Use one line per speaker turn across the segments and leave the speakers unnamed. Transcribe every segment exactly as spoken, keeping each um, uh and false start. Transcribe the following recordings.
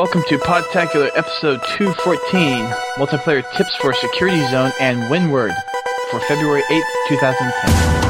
welcome to Podtacular episode two fourteen, multiplayer tips for Security Zone and Windward for February eighth, twenty ten.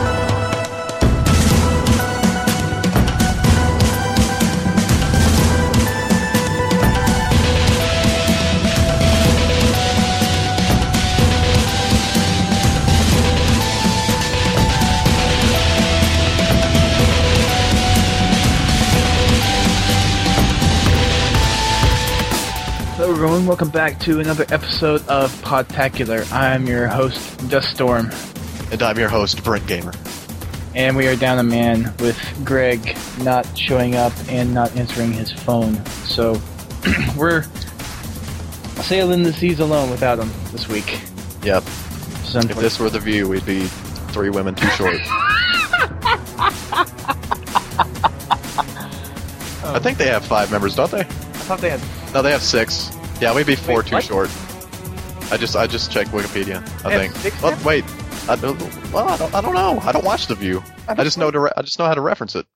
Hello everyone, welcome back to another episode of Podtacular. I'm your host, Duststorm.
And I'm your host, Brent Gamer.
And we are down a man with Greg not showing up and not answering his phone. So, we're sailing the seas alone without him this week.
Yep. If this were The View, we'd be three women too short. I think they have five members, don't they?
I thought they had...
No, they have six. Yeah, we'd be four
wait,
too
what?
short. I just I just checked Wikipedia, I
They
think.
have six
Well,
now?
wait. I don't, well, I don't, I don't know. I don't watch The View. I just know to re- I just know how to reference it.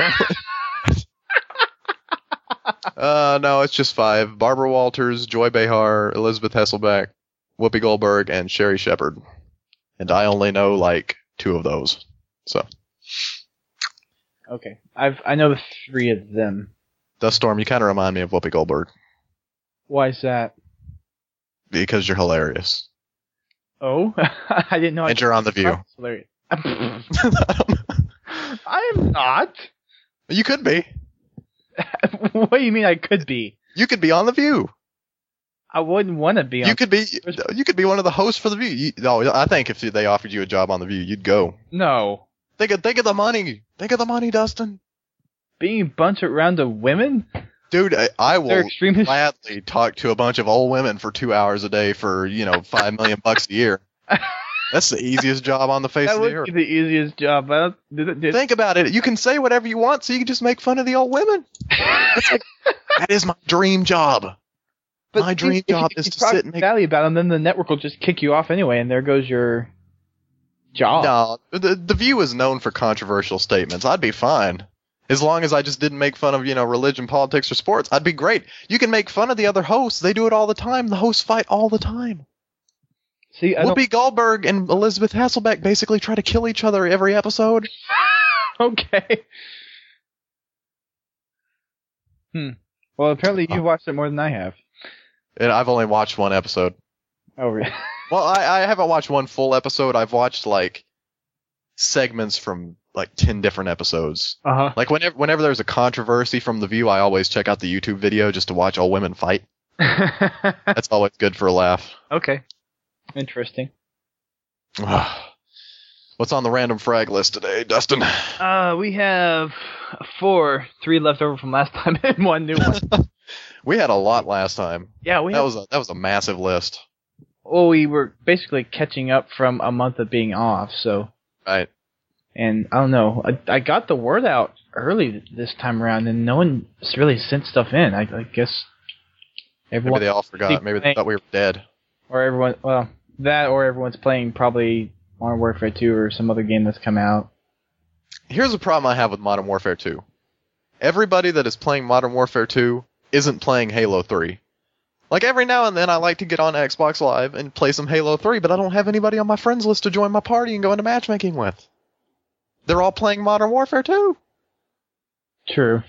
uh, no, it's just five. Barbara Walters, Joy Behar, Elizabeth Hasselbeck, Whoopi Goldberg, and Sherry Shepard. And I only know, like, two of those. So.
Okay, I've I know the three of them.
Duststorm, you kind of remind me of Whoopi Goldberg.
Why is that?
Because you're hilarious.
Oh? I didn't know I
And you're on The View.
That's hilarious. I am not.
You could be.
What do you mean I could be?
You could be on The View.
I wouldn't want to be on...
You could be. You could be one of the hosts for The View. You, no, I think if they offered you a job on The View, you'd go.
No.
Think of think of the money. Think of the money, Dustin.
Being bunched around of women?
Dude, I, I will
They're extremely...
gladly talk to a bunch of old women for two hours a day for, you know, five million bucks a year. That's the easiest job on the face
That
of the
would
earth.
be the easiest job. I don't, did, it- did,
Think about it. You can say whatever you want, so you can just make fun of the old women. That's like, that is my dream job.
but
my
if
dream
you-
job
if
is
you
to
talk
sit and make...
badly about them, then the network will just kick you off anyway, and there goes your job.
No, the, the View is known for controversial statements. I'd be fine. As long as I just didn't make fun of, you know, religion, politics, or sports, I'd be great. You can make fun of the other hosts. They do it all the time. The hosts fight all the time.
See, I
Whoopi Goldberg and Elizabeth Hasselbeck basically try to kill each other every episode.
don't... Okay. Hmm. Well, apparently you've watched it more than I have.
And I've only watched one episode.
Oh, really?
Well, I, I haven't watched one full episode. I've watched, like, segments from, like, ten different episodes.
Uh-huh.
Like, whenever whenever there's a controversy from The View, I always check out the YouTube video just to watch all women fight. That's always good for a laugh.
Okay. Interesting.
What's on the random frag list today, Dustin?
Uh, we have four, three left over from last time, and one new one.
We had a lot last time.
Yeah, we
That
have,
was a, that was a massive list.
well, we were basically catching up from a month of being off, so,
Right.
and I don't know, I, I got the word out early this time around, and no one really sent stuff in. I, I guess everyone,
Maybe they all forgot. Maybe they thought we were dead.
or everyone, well, that or everyone's playing probably Modern Warfare two or some other game that's come out.
Here's a problem I have with Modern Warfare two. Everybody that is playing Modern Warfare two isn't playing Halo three. Like, every now and then I like to get on Xbox Live and play some Halo three, but I don't have anybody on my friends list to join my party and go into matchmaking with. They're all playing Modern Warfare two.
True.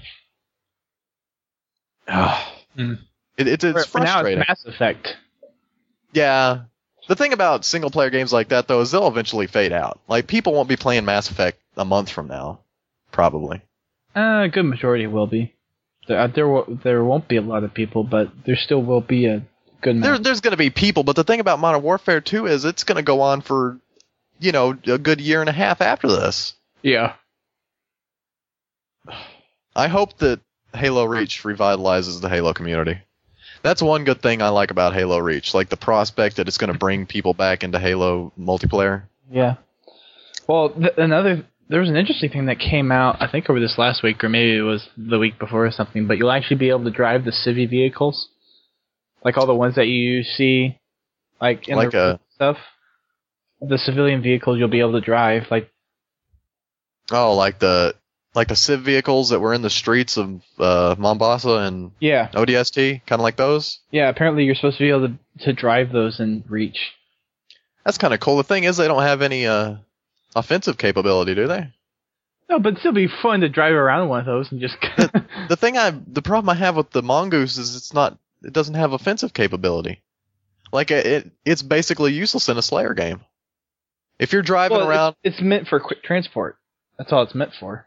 it, it, it's
For now,
frustrating.
it's Mass Effect.
Yeah. The thing about single-player games like that, though, is they'll eventually fade out. Like, people won't be playing Mass Effect a month from now. Probably.
Uh, a good majority will be. There, uh, there, will, there won't be a lot of people, but there still will be a good amount.
There, there's going to be people, but the thing about Modern Warfare two is it's going to go on for, you know, a good year and a half after this.
Yeah.
I hope that Halo Reach revitalizes the Halo community. That's one good thing I like about Halo Reach, like the prospect that it's going to bring people back into Halo multiplayer.
Yeah. Well, th- another there was an interesting thing that came out, I think over this last week, or maybe it was the week before or something, but you'll actually be able to drive the Civi vehicles. Like all the ones that you see, like in
Like
the
a-
stuff. The civilian vehicles you'll be able to drive, like...
Oh, like the like the Civ vehicles that were in the streets of uh, Mombasa and
Yeah.
O D S T, kind of like those.
Yeah, apparently you're supposed to be able to, to drive those in Reach.
That's kind of cool. The thing is, they don't have any uh, offensive capability, do they?
No, but it'd still be fun to drive around one of those and just...
the, the thing I, the problem I have with the Mongoose is it's not, it doesn't have offensive capability. Like, it, it's basically useless in a Slayer game. If you're driving
well,
around...
It's, it's meant for quick transport. That's all it's meant for.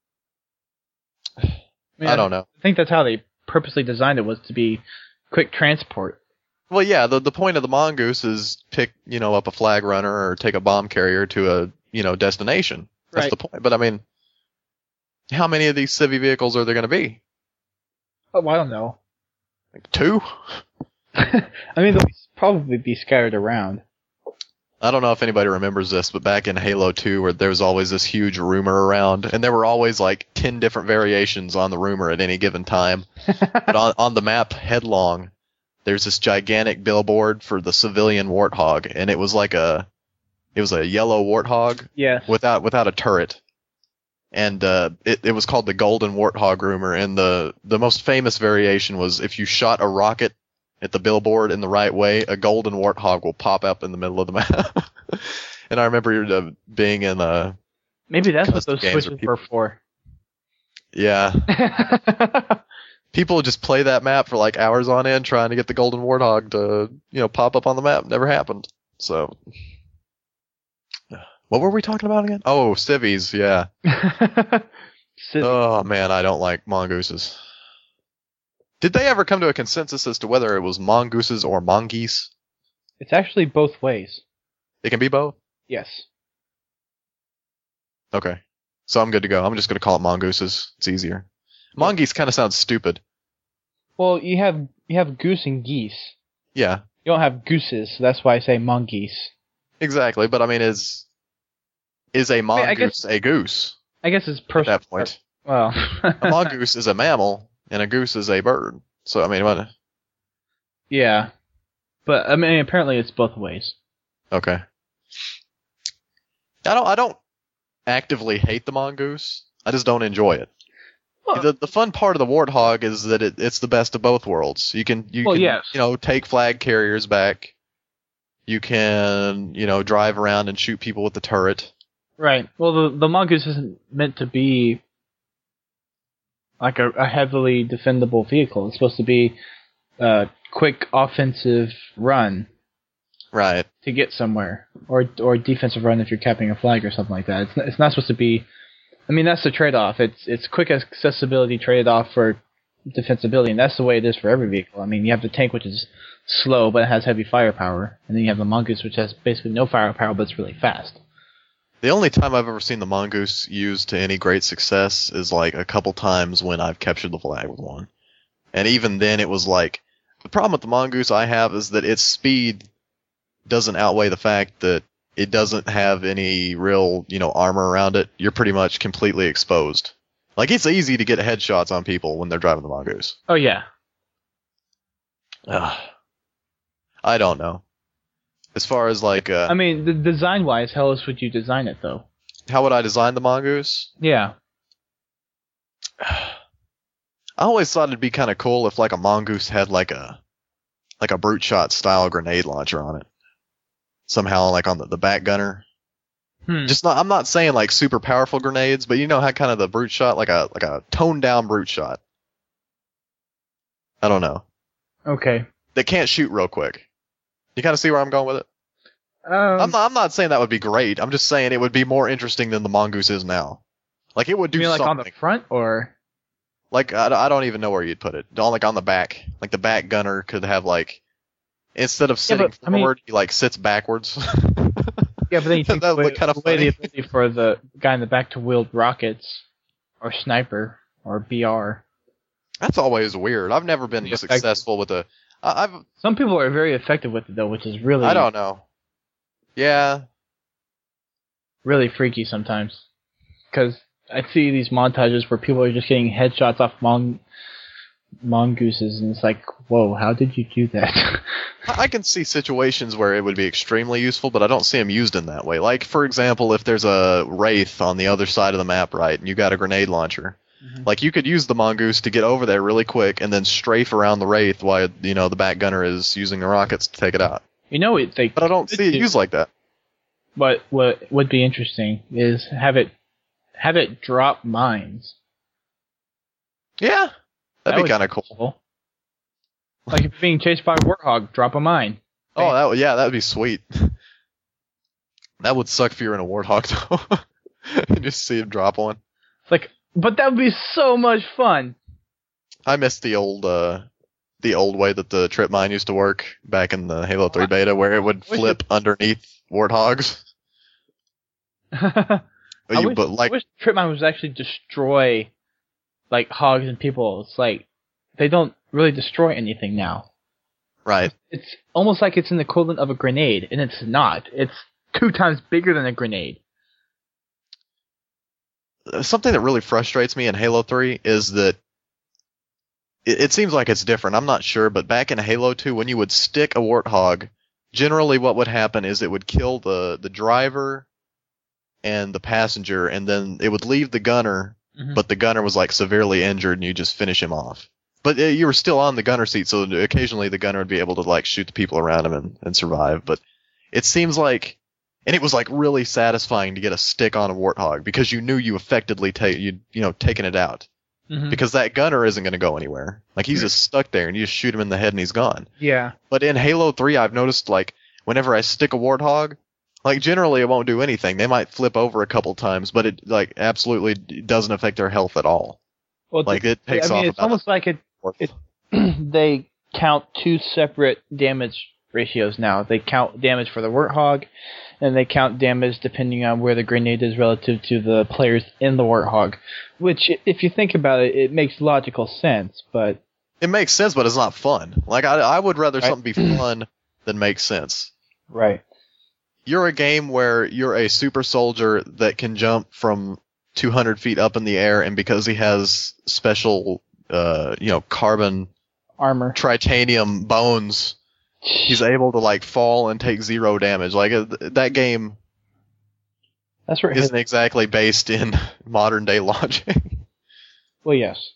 I, mean,
I don't know.
I think that's how they purposely designed it, was to be quick transport.
Well, yeah, the the point of the Mongoose is pick, you know, up a flag runner or take a bomb carrier to a, you know, destination. That's
Right.
the point. But I mean, how many of these Civi vehicles are there going to be?
Oh, I don't know.
Like two?
I mean, they'll probably be scattered around.
I don't know if anybody remembers this, but back in Halo two, where there was always this huge rumor around, and there were always like ten different variations on the rumor at any given time. But on, on the map Headlong, there's this gigantic billboard for the civilian Warthog, and it was like a, it was a yellow Warthog
Yes.
without without a turret, and uh, it it was called the Golden Warthog rumor. And the the most famous variation was if you shot a rocket at the billboard in the right way, a golden warthog will pop up in the middle of the map. And I remember uh, being in uh
Maybe that's what
custom
those
games where
switches
people-
were for.
yeah, people would just play that map for like hours on end trying to get the golden warthog to, you know, pop up on the map. Never happened. So, what were we talking about again? Oh, civvies, yeah.
Civ-
Oh man, I don't like mongooses. Did they ever come to a consensus as to whether it was mongooses or mongeese?
It's actually both ways.
It can be both?
Yes.
Okay. So I'm good to go. I'm just going to call it mongooses. It's easier. Mongeese kind of sounds stupid.
Well, you have you have goose and geese.
Yeah,
You don't have gooses, so that's why I say mongoose.
exactly. But I mean, is is a mongoose
I guess-
a goose
I guess it's
at
personal.
that point?
Well,
A mongoose is a mammal, and a goose is a bird. So I mean, what?
yeah, but I mean, apparently it's both ways.
Okay. I don't. I don't actively hate the mongoose. I just don't enjoy it.
Well,
The the fun part of the warthog is that it, it's the best of both worlds. You can you
Well,
can
yes.
you know take flag carriers back. You can you know drive around and shoot people with the turret.
right. Well, the the mongoose isn't meant to be like a, a heavily defendable vehicle. It's supposed to be a quick offensive run
Right.
to get somewhere, or or defensive run if you're capping a flag or something like that. It's not, it's not supposed to be. I mean, that's the trade-off. It's it's quick accessibility traded off for defensibility, and that's the way it is for every vehicle. I mean, you have the tank, which is slow but it has heavy firepower, and then you have the mongoose, which has basically no firepower but it's really fast.
The only time I've ever seen the mongoose used to any great success is like a couple times when I've captured the flag with one. And even then it was like, the problem with the mongoose I have is that its speed doesn't outweigh the fact that it doesn't have any real, you know, armor around it. You're pretty much completely exposed. Like, it's easy to get headshots on people when they're driving the mongoose.
Oh yeah,
Ugh. I don't know. As far as like, uh,
I mean, the design-wise, how else would you design it though?
how would I design the mongoose?
Yeah,
I always thought it'd be kind of cool if like a mongoose had like a like a brute shot style grenade launcher on it. Somehow like on the, the back gunner.
hmm.
Just not I'm not saying like super powerful grenades, but you know how kind of the brute shot, like a like a toned down brute shot. I don't know.
okay.
They can't shoot real quick. You kind of see where I'm going with it?
Um,
I'm not I'm not saying that would be great. I'm just saying it would be more interesting than the mongoose is now. Like it would do
you mean like
something.
on the front or?
Like, I, I don't even know where you'd put it. On, like, on the back. Like, the back gunner could have, like, instead of sitting
but, I mean-
forward, he, like, sits backwards.
Yeah, but then you take
That would
away,
look kinda
away the
funny.
ability for the guy in the back to wield rockets, or sniper, or B R.
That's always weird. I've never been
Yeah,
successful with a... I, I've...
Some people are very effective with it though, which is really
I don't know. Yeah.
really freaky sometimes. Because I see these montages where people are just getting headshots off mon- mongooses, and it's like, whoa, how did you do that?
I can see situations where it would be extremely useful, but I don't see them used in that way. Like, for example, if there's a wraith on the other side of the map, right, and you got a grenade launcher, mm-hmm. like you could use the mongoose to get over there really quick and then strafe around the wraith while you know the back gunner is using the rockets to take it out.
You know it. They
but I don't see it used like that.
But what would be interesting is have it have it drop mines.
Yeah, that'd
that
be kind of cool.
cool. Like if you're being chased by a warthog, drop a mine.
Oh, that would, yeah, that would be sweet. That would suck if you're in a warthog though, and just see him drop one.
It's like, but that would be so much fun.
I miss the old, uh, the old way that the trip mine used to work back in the Halo three beta, where it would flip it... underneath warthogs.
I,
you,
wish,
but like,
I wish trip mine was actually destroy like hogs and people. It's like they don't really destroy anything now.
Right.
It's almost like it's an equivalent of a grenade, and it's not. It's two times bigger than a grenade.
Something that really frustrates me in Halo three is that it, it seems like it's different. I'm not sure, but back in Halo two, when you would stick a warthog, generally what would happen is it would kill the, the driver and the passenger, and then it would leave the gunner, mm-hmm. but the gunner was like severely injured, and you just finish him off. But uh, you were still on the gunner seat, so occasionally the gunner would be able to like shoot the people around him and, and survive. But it seems like, and it was like really satisfying to get a stick on a warthog because you knew you effectively take you you know taken it out, mm-hmm. because that gunner isn't going to go anywhere. Like he's just stuck there, and you just shoot him in the head, and he's gone.
Yeah.
But in Halo three, I've noticed like whenever I stick a warthog, like generally it won't do anything. They might flip over a couple times, but it like absolutely doesn't affect their health at all. Well, like it takes
I mean,
off.
It's almost like it. it they count two separate damage ratios now. They count damage for the warthog, and they count damage depending on where the grenade is relative to the players in the warthog. Which, if you think about it, it makes logical sense. But
it makes sense, but it's not fun. Like I, I would rather right. something be fun than make sense.
Right.
You're a game where you're a super soldier that can jump from two hundred feet up in the air, and because he has special, uh, you know, carbon
armor,
titanium bones, he's able to like fall and take zero damage. Like uh, that game,
that's right.
Isn't exactly based in modern day logic.
Well, yes.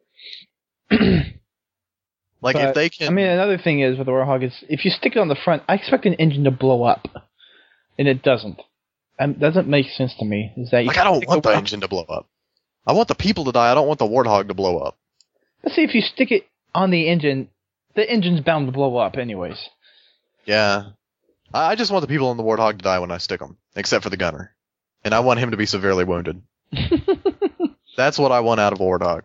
Like
but,
if they can.
I mean, another thing is with the Warthog is if you stick it on the front, I expect an engine to blow up, and it doesn't. Um, doesn't make sense to me. Is that you
like I don't want the up. engine to blow up. I want the people to die. I don't want the Warthog to blow up.
Let's see, if you stick it on the engine, the engine's bound to blow up anyways.
Yeah, I, I just want the people in the Warthog to die when I stick them, except for the gunner, and I want him to be severely wounded. That's what I want out of a Warthog.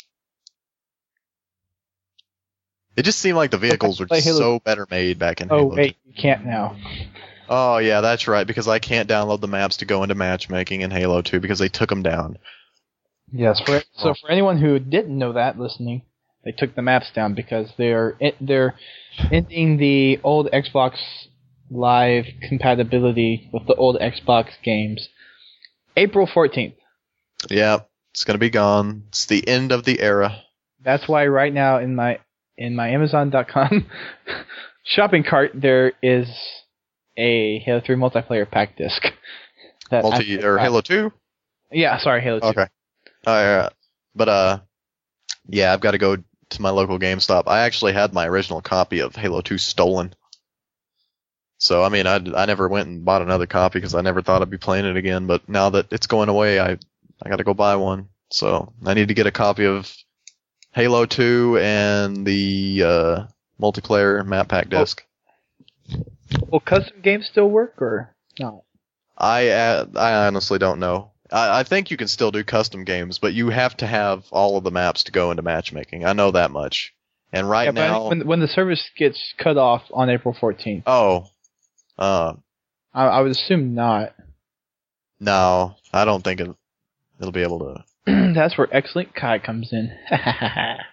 It just seemed like the vehicles were so better made back in Halo.
Oh wait, you can't now.
Oh, yeah, that's right, because I can't download the maps to go into matchmaking in Halo two because they took them down.
Yes, for, so for anyone who didn't know that listening, they took the maps down because they're they're ending the old Xbox Live compatibility with the old Xbox games April fourteenth.
Yeah, it's going to be gone. It's the end of the era.
That's why right now in my in my Amazon dot com shopping cart there is a Halo three multiplayer pack disc.
That Multi or Halo two?
Yeah, sorry, Halo two.
Okay. All right, but uh, yeah, I've got to go to my local GameStop. I actually had my original copy of Halo two stolen. So I mean, I I never went and bought another copy because I never thought I'd be playing it again. But now that it's going away, I I got to go buy one. So I need to get a copy of Halo two and the uh, multiplayer map pack disc.
Oh. Will custom games still work or no?
I uh, I honestly don't know. I, I think you can still do custom games, but you have to have all of the maps to go into matchmaking. I know that much. And right
yeah,
now,
when when the service gets cut off on April fourteenth.
Oh, uh,
I, I would assume not.
No, I don't think it, it'll be able to.
That's where X-Link Kai comes in.
I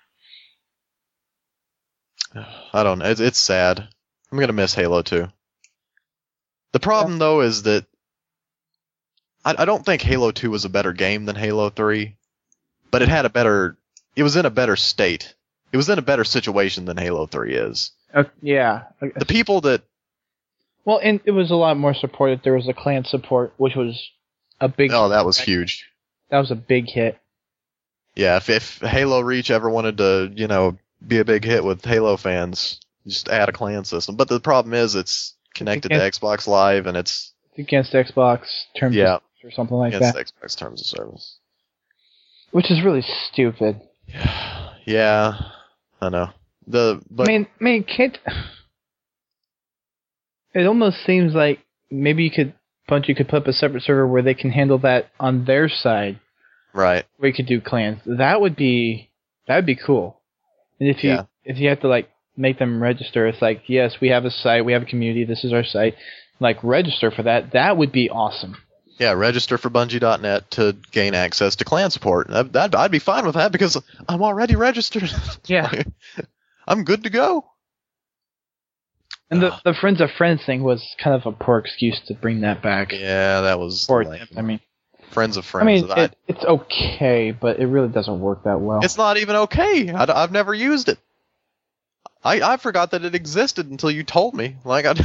don't know. It's, it's sad. I'm gonna miss Halo two. The problem yeah. though is that I, I don't think Halo two was a better game than Halo three, but it had a better. It was in a better state it was in a better situation than Halo three is.
Uh, yeah.
The people that
Well, and it was a lot more supported. There was a clan support, which was a big.
oh, that was huge.
That was a big hit.
Yeah, if if Halo Reach ever wanted to, you know, be a big hit with Halo fans, just add a clan system. But the problem is it's connected
against,
to Xbox Live and it's
against Xbox terms
yeah,
of service or something like
against
that.
Xbox terms of service.
Which is really stupid.
Yeah, I know. The but
I mean, I mean, can't. It almost seems like maybe you could, Bungie could put up a separate server where they can handle that on their side.
right.
Where you could do clans. That would be that would be cool. And if you
Yeah.
if you have to like make them register, it's like, yes, we have a site, we have a community, this is our site. Like register for that. That would be awesome.
Yeah, register for Bungie dot net to gain access to clan support. That, that I'd be fine with that because I'm already registered.
Yeah.
I'm good to go.
And the the friends of friends thing was kind of a poor excuse to bring that back.
Yeah, that was
Or
lame.
I mean,
Friends of
I
friends.
mean,
I-
it, it's okay, but it really doesn't work that well.
it's not even okay. I, have never used it. I I forgot that it existed until you told me. Like I,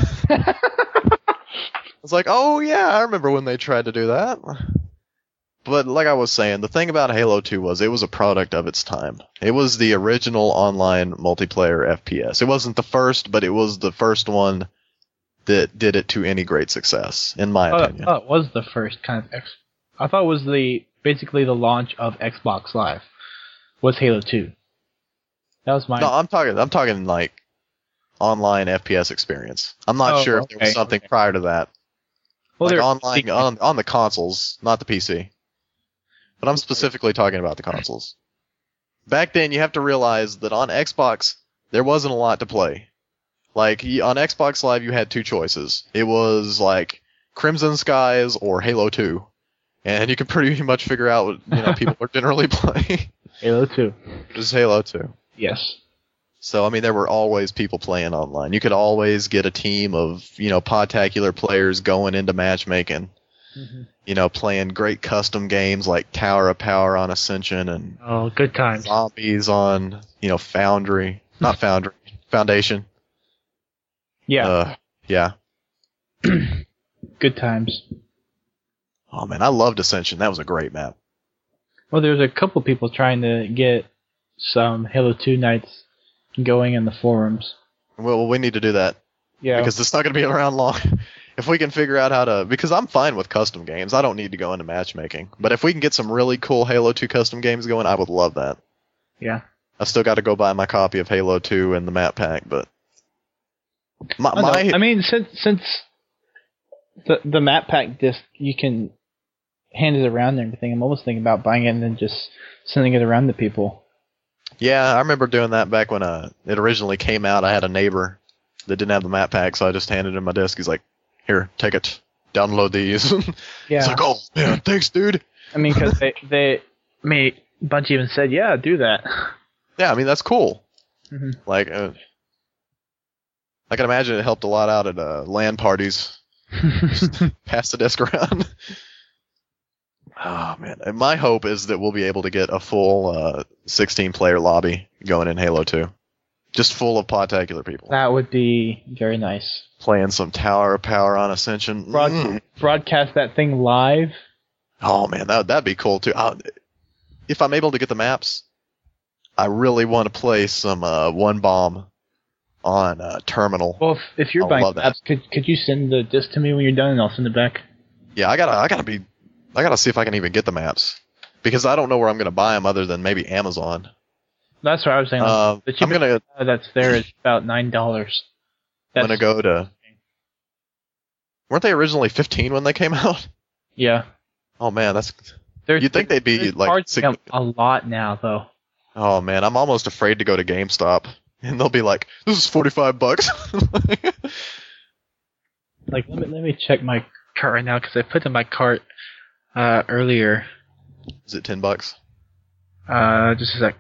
I was like, oh yeah, I remember when they tried to do that. But like I was saying, the thing about Halo two was it was a product of its time. It was the original online multiplayer F P S. It wasn't the first, but it was the first one that did it to any great success, in my
I thought,
opinion.
I thought it was the first kind of X. I thought it was the basically the launch of Xbox Live was Halo two. That was my.
No, I'm talking. I'm talking like online F P S experience. I'm not
Oh,
sure if there was
okay,
something
okay.
prior to that.
well,
like
there-
online on on the consoles, not the P C. But I'm specifically talking about the consoles. Back then, you have to realize that on Xbox there wasn't a lot to play. Like y- on Xbox Live, you had two choices. It was like Crimson Skies or Halo two, and you could pretty much figure out what you know people are generally playing.
Halo two.
Just Halo two.
Yes.
So, I mean, there were always people playing online. You could always get a team of, you know, podtacular players going into matchmaking,
Mm-hmm.
you know, playing great custom games like Tower of Power on Ascension and
Oh, good times.
Zombies on, you know, Foundry. Not Foundry. Foundation.
Yeah,
Uh, yeah.
good times.
Oh, man, I loved Ascension. That was a great map.
Well, there's a couple people trying to get some Halo two nights going in the forums.
Well, we need to do that
Yeah.
because it's not going to be around long. If we can figure out how to, because I'm fine with custom games. I don't need to go into matchmaking. But if we can get some really cool Halo two custom games going, I would love that.
yeah.
I still got to go buy my copy of Halo two and the map pack, but my,
I, know.
my
I mean, since since the the map pack disc, you can hand it around and everything. I'm almost thinking about buying it and then just sending it around to people.
yeah, I remember doing that back when uh, it originally came out. I had a neighbor that didn't have the map pack, so I just handed him my disc. He's like, "Here, take it, download these."
Yeah.
He's like, "Oh, yeah, thanks, dude."
I mean, because they they I mean, Bungie even said, "Yeah, do that."
Yeah, I mean that's cool.
Mm-hmm.
Like, uh, I can imagine it helped a lot out at uh, LAN parties. Pass the disc around. Oh man, and my hope is that we'll be able to get a full uh, sixteen player lobby going in Halo two, just full of podtacular people
That would be very nice.
playing some Tower of Power on Ascension.
Broad-
Mm.
Broadcast that thing live.
Oh man, that that'd be cool too. i if I'm able to get the maps, I really want to play some uh, One Bomb on uh, Terminal.
Well, if, if you're
I
buying
love that.
maps, could could you send the disc to me when you're done, and I'll send it back?
Yeah, I gotta, I gotta be, I gotta see if I can even get the maps because I don't know where I'm gonna buy them other than maybe Amazon.
That's what I was saying.
Uh,
the
I'm
cheapest
gonna,
uh, that's there is about nine dollars.
I'm gonna go to. Weren't they originally fifteen when they came out?
Yeah.
Oh man, that's.
There's,
You'd think they'd be,
there's
like,
cards
sig-
come a lot now, though.
Oh man, I'm almost afraid to go to GameStop and they'll be like, "This is forty-five bucks."
Like, let me let me check my cart right now because I put in my cart uh, earlier.
Is it ten bucks?
Uh, just a sec.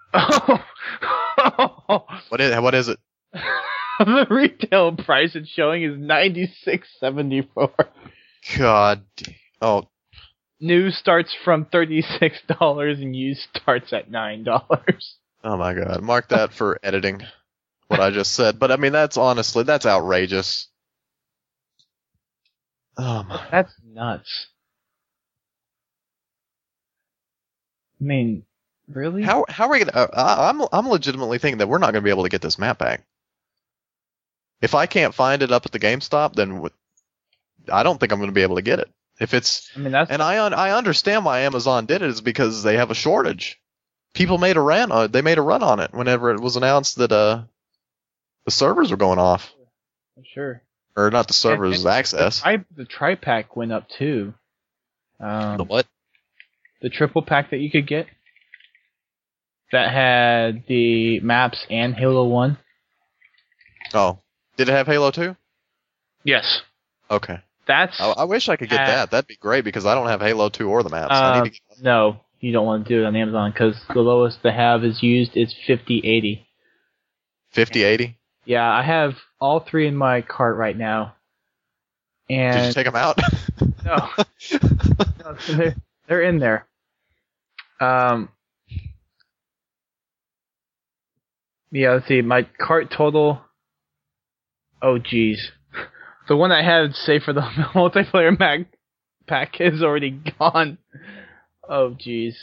Oh,
What is? What is it?
the retail price it's showing is ninety six seventy four.
God. Oh,
New starts from thirty six dollars and used starts at nine dollars.
Oh my god. Mark that for editing. What I just said. But I mean, that's honestly, that's outrageous. Oh my.
That's nuts. I mean, really?
How how are we gonna? Uh, I- I'm I'm legitimately thinking that we're not gonna be able to get this map back. If I can't find it up at the GameStop, then w- I don't think I'm gonna be able to get it. If it's
I mean, that's
and I un- I understand why Amazon did it is because they have a shortage. People made a run on they made a run on it whenever it was announced that uh the servers were going off,
sure.
or not the servers,
And- and
access.
The, tri- the tri-pack went up too. Um,
The what?
The triple pack that you could get that had the maps and Halo one.
Oh, did it have Halo two?
Yes.
Okay.
That's
I, I wish I could get
Uh,
that. That'd be great because I don't have Halo two or the maps. I
uh,
need to get
no, you don't want to do it on Amazon because the lowest they have is used is fifty eighty.
fifty eighty.
Yeah, I have all three in my cart right now. And
Did you take them out?
no, no they're, they're in there. Um, yeah, let's see. My cart total. Oh, geez. The one I had saved for the multiplayer mag pack is already gone. Oh, geez.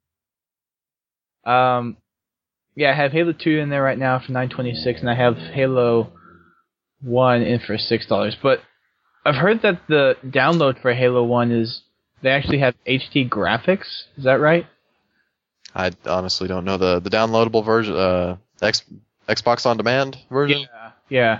Um, yeah, I have Halo two in there right now for nine twenty-six, and I have Halo one in for six dollars. But I've heard that the download for Halo one is they actually have H D graphics. Is that right?
I honestly don't know the the downloadable version, uh, X, Xbox on demand version.
Yeah. Yeah.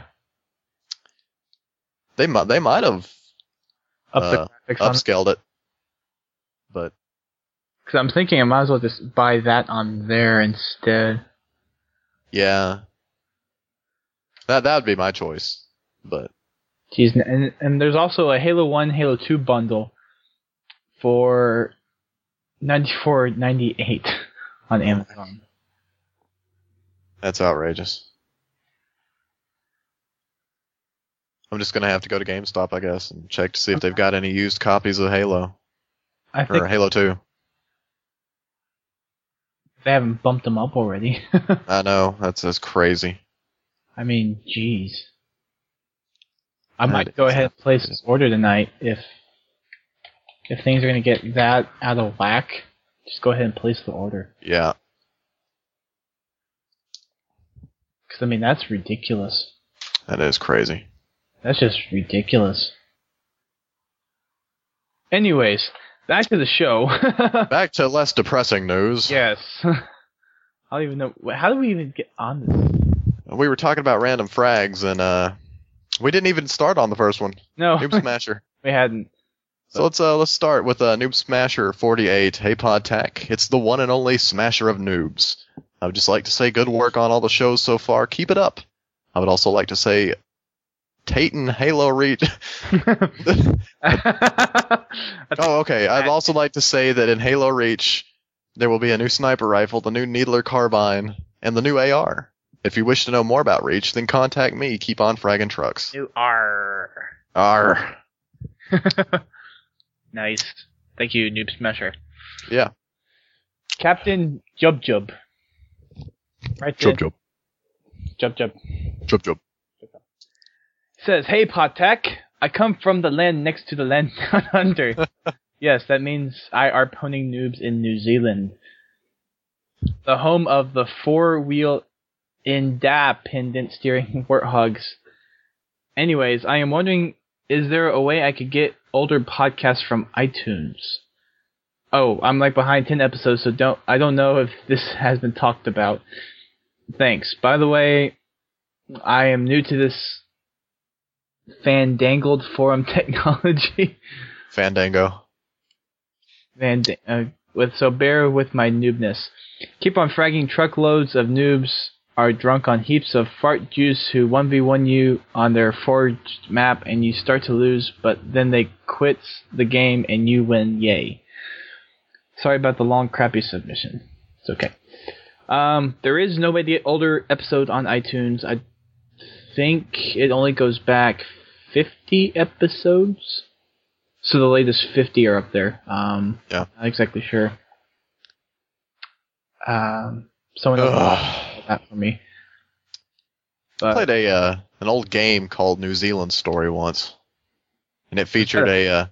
They might they might have
Up
uh,
the graphics on.
upscaled it, but
Because I'm thinking I might as well just buy that on there instead.
yeah, that that would be my choice. But
Jeez, and and there's also a Halo one, Halo two bundle for ninety-four ninety-eight on Amazon.
that's outrageous. I'm just gonna have to go to GameStop, I guess, and check to see if they've got any used copies of Halo
I think
or Halo two.
they haven't bumped them up already.
I know that's that's crazy.
I mean, jeez. I
That
might go
is
ahead and place
outrageous.
this order tonight if if things are going to get that out of whack. Just go ahead and place the order.
Yeah,
Because, I mean, that's ridiculous.
that is crazy.
That's just ridiculous. Anyways, back to the show.
Back to less depressing news.
Yes. I don't even know. How do we even get on this?
We were talking about random frags, and uh, we didn't even start on the first one,
No,
Noob Smasher.
we hadn't.
So let's uh let's start with uh, Noob Smasher forty-eight. Hey PodTech, it's the one and only Smasher of noobs. I would just like to say good work on all the shows so far. Keep it up. I would also like to say Tayton Halo Reach. Oh, okay. I'd also like to say that in Halo Reach, there will be a new sniper rifle, the new Needler carbine, and the new A R. If you wish to know more about Reach, then contact me. Keep on fragging trucks.
You are.
Arr.
Nice. Thank you, Noob Smasher.
Yeah.
Captain Jub Jub. Right there.
Jub,
Jub Jub.
jub, jub.
Says, hey, Potek, I come from the land next to the land down under. Yes, that means I are poning noobs in New Zealand. The home of the four-wheel independent steering warthogs. Anyways, I am wondering, is there a way I could get older podcasts from iTunes? Oh, I'm like behind ten episodes, so don't I don't know if this has been talked about. Thanks. By the way, I am new to this fandangled forum technology.
Fandango.
Van, uh, with so bear with my noobness. Keep on fragging. Truckloads of noobs are drunk on heaps of fart juice who one v one you on their forged map, and you start to lose, but then they quit the game and you win. Yay. Sorry about the long, crappy submission. It's okay. Um, there is no way to get older episode on iTunes. I think it only goes back fifty episodes. So the latest fifty are up there. Um,
Yeah.
Not exactly sure. Um, someone else
Ugh.
did that for me.
I
But
played a uh, an old game called New Zealand Story once, and it featured a. Uh,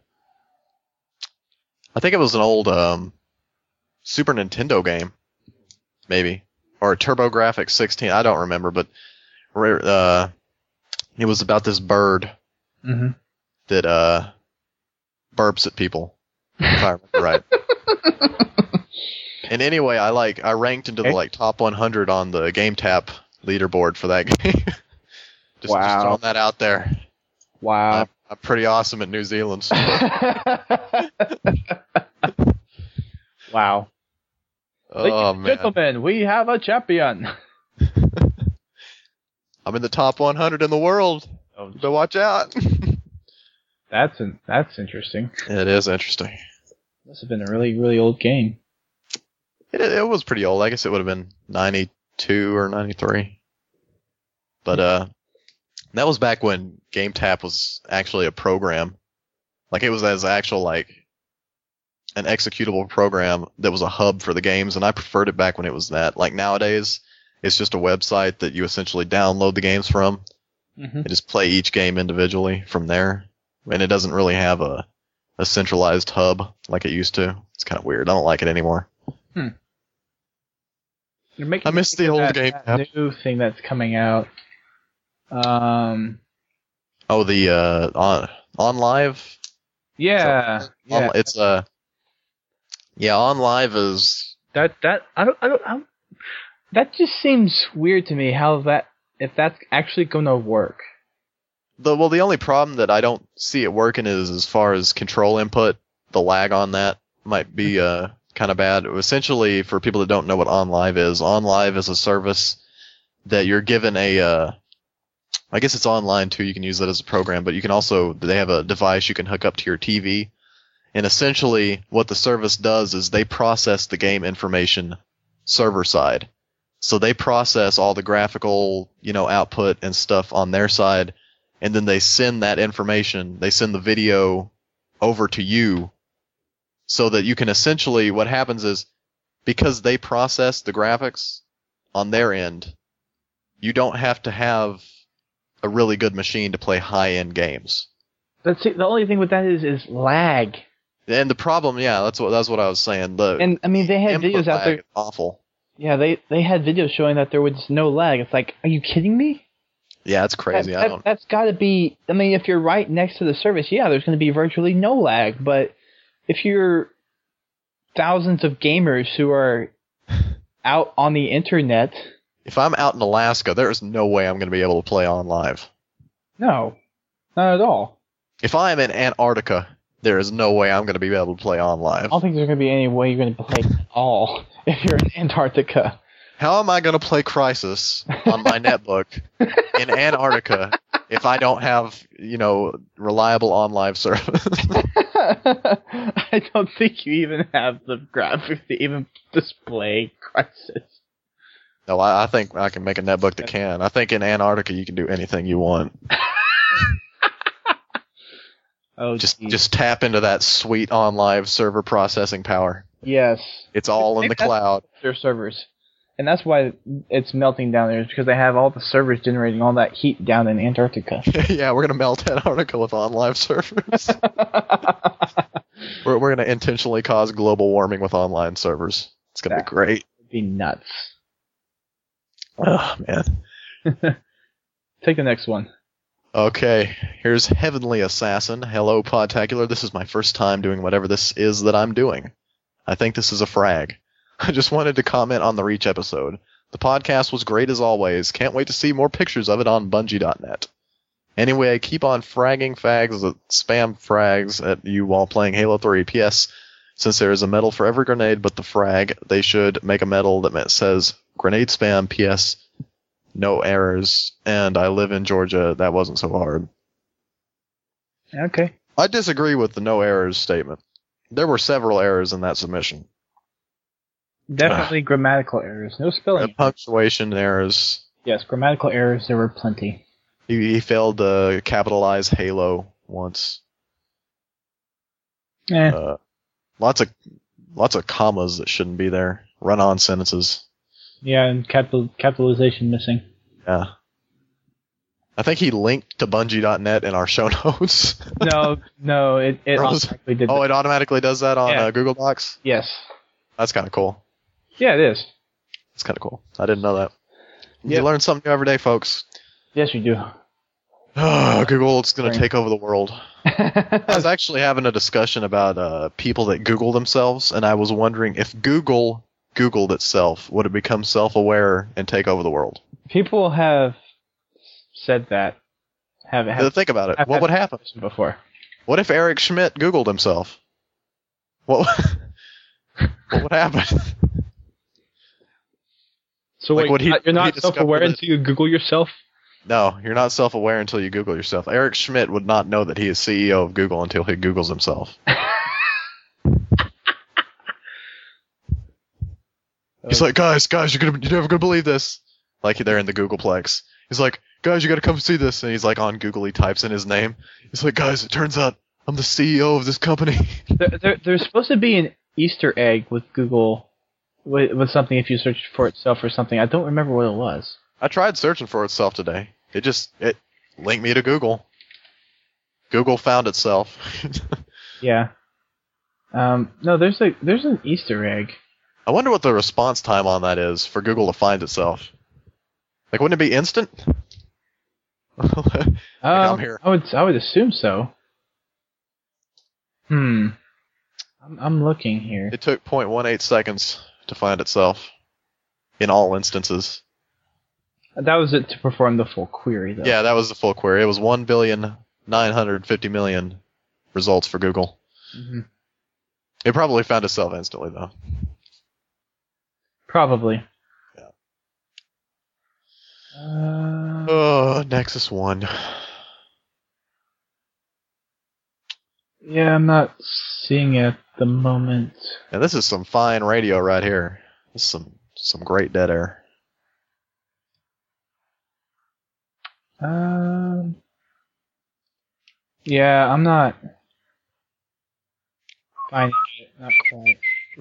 I think it was an old um, Super Nintendo game, maybe, or a TurboGrafx sixteen. I don't remember, but uh, it was about this bird
mm-hmm.
that uh, burps at people. If I remember right. And anyway, I like I ranked into the like top one hundred on the GameTap leaderboard for that game. just,
Wow.
just throwing that out there.
Wow.
I'm, I'm pretty awesome at New Zealand.
Wow.
Oh,
Ladies and
man.
gentlemen, we have a champion.
I'm in the top one hundred in the world.
Oh,
So watch out.
that's an, that's interesting.
It is interesting.
Must have been a really, really old game.
It, it was pretty old. I guess it would have been ninety-two or ninety-three. But uh, that was back when GameTap was actually a program. Like it was as actual like an executable program that was a hub for the games, and I preferred it back when it was that. Like nowadays, it's just a website that you essentially download the games from
Mm-hmm.
and just play each game individually from there. And it doesn't really have a a centralized hub like it used to. It's kind of weird. I don't like it anymore.
Hmm. You're making
I
me
miss
think
the
of
old
that,
game
that
app.
new thing that's coming out. Um.
Oh, the uh, on on live.
Yeah.
So,
yeah.
on, it's uh, yeah, on live is
That that I don't I don't. I don't that just seems weird to me. How that if that's actually going to work.
the well. The only problem that I don't see it working is as far as control input. The lag on that might be uh kind of bad. Essentially, for people that don't know what OnLive is, OnLive is a service that you're given a. Uh, I guess it's online too. You can use that as a program, but you can also they have a device you can hook up to your T V, and essentially what the service does is they process the game information server side. So they process all the graphical, you know, output and stuff on their side, and then they send that information. They send the video over to you, so that you can essentially what happens is because they process the graphics on their end, you don't have to have a really good machine to play high-end games.
That's it. The only thing with that is is lag.
And the problem, yeah, that's what that's what I was saying. The
And I mean, they had
input
videos out
lag
there.
is awful.
Yeah, they they had videos showing that there was no lag. It's like, are you kidding me?
Yeah, it's crazy.
That,
I
that,
don't.
That's got to be. I mean, if you're right next to the service, yeah, there's going to be virtually no lag. But if you're thousands of gamers who are out on the internet,
If I'm out in Alaska, there is no way I'm going to be able to play on live.
no, not at all.
If I'm in Antarctica, there is no way I'm going to be able to play on live.
I don't think there's going to be any way you're going to play at all if you're in Antarctica.
How am I going to play Crysis on my netbook in Antarctica if I don't have, you know, reliable on-live service?
I don't think you even have the graphics to even display Crisis.
No, I, I think I can make a netbook that can. I think in Antarctica you can do anything you want.
Oh,
Just
geez.
just tap into that sweet on-live server processing power.
Yes.
It's all in
Maybe
the
that's
cloud.
Their servers. And that's why it's melting down there, is because they have all the servers generating all that heat down in Antarctica.
Yeah, we're gonna melt Antarctica with on-live servers. we're we're gonna intentionally cause global warming with online servers. It's gonna
That
be great.
would be nuts.
Oh man.
Take the next one.
Okay, here's Heavenly Assassin. Hello, Podtacular. This is my first time doing whatever this is that I'm doing. I think this is a frag. I just wanted to comment on the Reach episode. The podcast was great as always. Can't wait to see more pictures of it on Bungie dot net. Anyway, keep on fragging fags that spam frags at you while playing Halo three. P S. Since there is a medal for every grenade but the frag, they should make a medal that says grenade spam. P S. No errors, and I live in Georgia. That wasn't so hard.
Okay.
I disagree with the no errors statement. There were several errors in that submission.
Definitely grammatical errors. No
Uh,
spelling.
punctuation errors.
Yes, grammatical errors, there were plenty.
He, he failed to capitalize Halo once.
Eh.
Uh, lots of lots of commas that shouldn't be there. Run-on sentences.
Yeah, and capital capitalization missing.
Yeah. I think he linked to Bungie dot net in our show notes.
No, no, it, it
Rose-
automatically did
oh,
that.
it automatically does that on
Yeah.
uh, Google Docs?
Yes.
That's kind of cool.
Yeah, it is.
That's kind of cool. I didn't know that.
Yep.
You learn something new every day, folks.
Yes, you do.
Google is going to
Sorry.
take over the world. I was actually having a discussion about uh, people that Google themselves, and I was wondering if Google Googled itself, would it become self-aware and take over the world?
People have said that. Have, have
Think about it.
I've
What
had
would happen?
this before?
What if Eric Schmidt Googled himself? What, what would happen?
So
Like,
wait,
would he-
you're
would he
not
discover
self-aware
that-
until you Google yourself?
No, you're not self-aware until you Google yourself. Eric Schmidt would not know that he is C E O of Google until he Googles himself. He's like, guys, guys, you're gonna, you're never gonna believe this. Like they're in the Googleplex. He's like, guys, you gotta come see this. And he's like on Google, he types in his name. He's like, guys, it turns out I'm the C E O of this company.
There, there, there's supposed to be an Easter egg with Google, with, with something if you search for itself or something. I don't remember what it was.
I tried searching for itself today. It just, it linked me to Google. Google found itself.
Yeah. Um, no, there's a there's an Easter egg.
I wonder what the response time on that is for Google to find itself. Like, wouldn't it be instant?
Um,
I'm here.
I would I would assume so. Hmm. I'm I'm looking here.
It took zero point one eight seconds to find itself in all instances.
That was it to perform the full query, though.
Yeah, that was the full query. It was one billion nine hundred fifty million results for Google.
hmm
It probably found itself instantly, though.
Probably.
Yeah.
Uh,
Oh, Nexus one.
yeah, I'm not seeing it at the moment.
And this is some fine radio right here. This is some, some great dead air.
Um. Yeah, I'm not finding it. Not quite.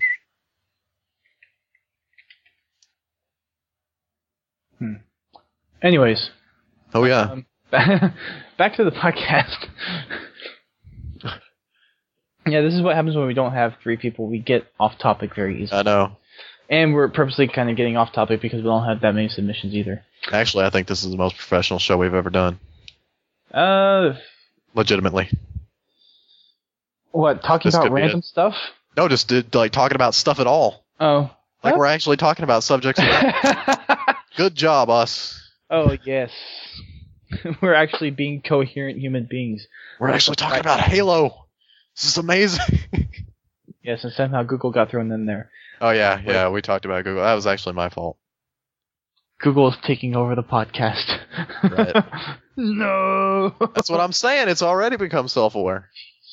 Hmm. Anyways,
Oh, yeah.
um, back to the podcast. Yeah, this is what happens when we don't have three people. We get off topic very easily.
I know.
And we're purposely kind of getting off topic because we don't have that many submissions either.
Actually, I think this is the most professional show we've ever done.
Uh,
Legitimately.
what, talking
This
about
could be
random
it.
stuff?
No, just did, like talking about stuff at all.
Oh.
Like
What?
we're actually talking about subjects. Good job, us.
Oh, yes. We're actually being coherent human beings.
We're actually talking about Halo. This is amazing.
Yes, and somehow Google got thrown in there.
Oh yeah, yeah, we talked about Google. That was actually my fault.
Google is taking over the podcast.
Right.
No.
That's what I'm saying. It's already become self-aware.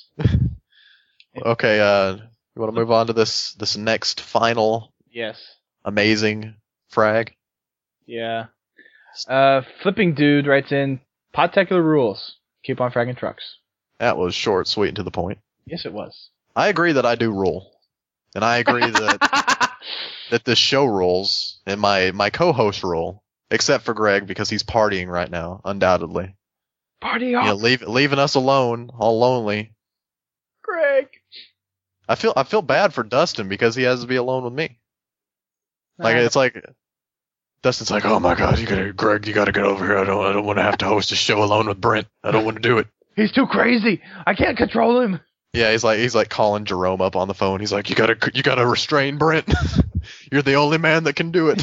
Okay, uh, you want to move on to this this next final
Yes.
amazing frag?
Yeah. Uh, Flipping Dude writes in, Podtacular rules. Keep on fragging trucks.
That was short, sweet, and to the point.
Yes, it was.
I agree that I do rule, and I agree that that this show rules, and my my co-host rule, except for Greg because he's partying right now, undoubtedly.
Party
You
off,
know, leave, leaving us alone, all lonely.
Greg.
I feel I feel bad for Dustin because he has to be alone with me. Like
Uh,
it's like Dustin's like, oh my god, you gotta, Greg, you gotta get over here. I don't, I don't want to have to host a show alone with Brent. I don't want to do it.
He's too crazy. I can't control him.
Yeah, he's like, he's like calling Jerome up on the phone. He's like, you gotta, you gotta restrain Brent. You're the only man that can do it.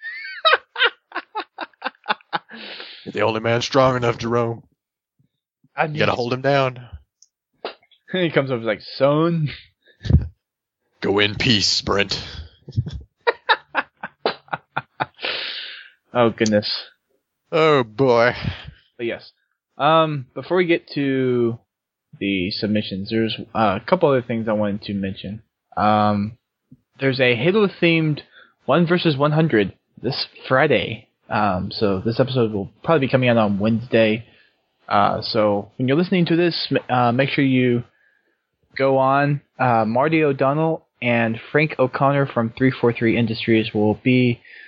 You're the only man strong enough, Jerome.
I
You gotta hold him down.
He comes up like, son.
Go in peace, Brent.
Oh, goodness.
Oh boy.
But yes. Um, before we get to the submissions, there's uh, a couple other things I wanted to mention. Um, there's a Halo-themed one versus one hundred this Friday. Um, so this episode will probably be coming out on Wednesday. Uh, so when you're listening to this, uh, make sure you go on. Uh, Marty O'Donnell and Frank O'Connor from three forty-three Industries will be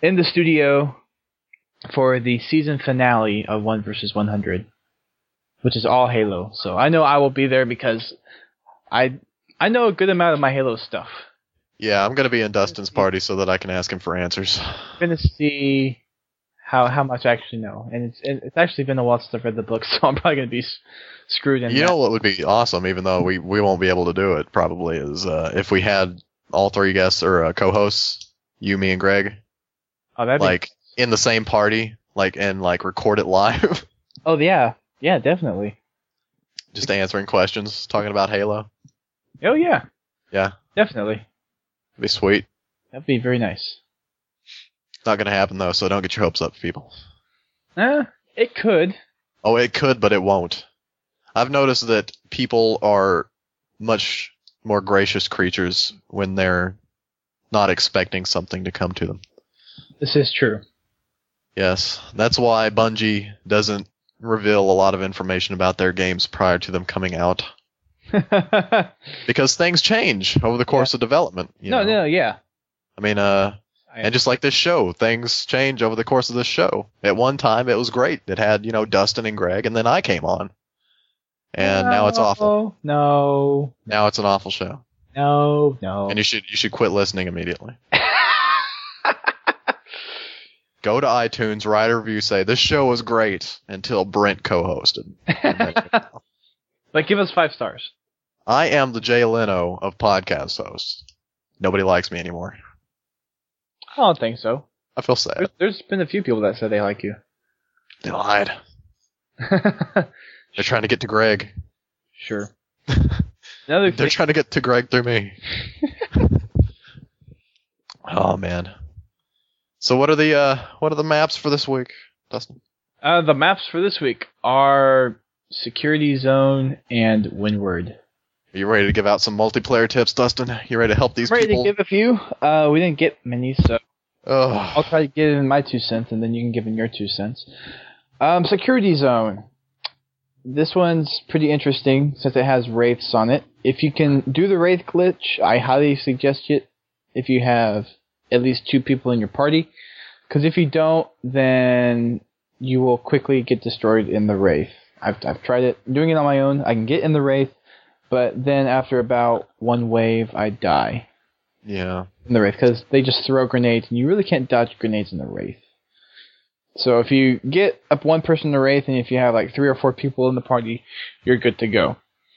in the studio for the season finale of one versus one hundred, which is all Halo. So I know I will be there because I I know a good amount of my Halo stuff.
Yeah, I'm going to be in Dustin's party so that I can ask him for answers.
I'm going to see how how much I actually know. And it's it's actually been a while since I've read the book, so I'm probably going to be s- screwed in
You
that.
know what would be awesome, even though we, we won't be able to do it, probably, is uh, if we had all three guests or uh, co-hosts, you, me, and Greg,
Oh, that'd
like,
be...
in the same party, like, and, like, record it live.
Oh, yeah. Yeah, definitely.
Just answering questions, talking about Halo.
Oh, yeah.
Yeah.
Definitely.
It'd be sweet.
That'd be very nice.
It's not going to happen, though, so don't get your hopes up, people.
Eh, it could.
Oh, it could, but it won't. I've noticed that people are much more gracious creatures when they're not expecting something to come to them.
This is true.
Yes, that's why Bungie doesn't reveal a lot of information about their games prior to them coming out. Because things change over the course
Yeah.
of development. You
no,
know?
no, yeah.
I mean, uh,
I,
and just like this show, things change over the course of this show. At one time, it was great. It had, you know, Dustin and Greg, and then I came on. And now it's awful.
No,
Now it's an awful show.
no, no.
And you should you should quit listening immediately. Go to iTunes, write a review, say, this show was great, until Brent co-hosted.
But give us five stars.
I am the Jay Leno of podcast hosts. Nobody likes me anymore.
I don't think so.
I feel sad.
There's, there's been a few people that said they like you.
They lied. They're trying to get to Greg.
Sure. Another
They're
thing,
trying to get to Greg through me. Oh man. So what are the uh what are the maps for this week, Dustin?
uh, the maps for this week are Security Zone and Windward.
Are you ready to give out some multiplayer tips, Dustin? You ready to help these
Ready
people?
to give a few. Uh, we didn't get many, so
Ugh.
I'll try to give in my two cents, and then you can give in your two cents. Um, Security Zone. This one's pretty interesting since it has wraiths on it. If you can do the wraith glitch, I highly suggest it if you have at least two people in your party. Because if you don't, then you will quickly get destroyed in the wraith. I've, I've tried it. Doing it on my own, I can get in the wraith, but then after about one wave, I die
Yeah.
in the wraith because they just throw grenades, and you really can't dodge grenades in the wraith. So if you get up one person in the wraith, and if you have like three or four people in the party, you're good to go.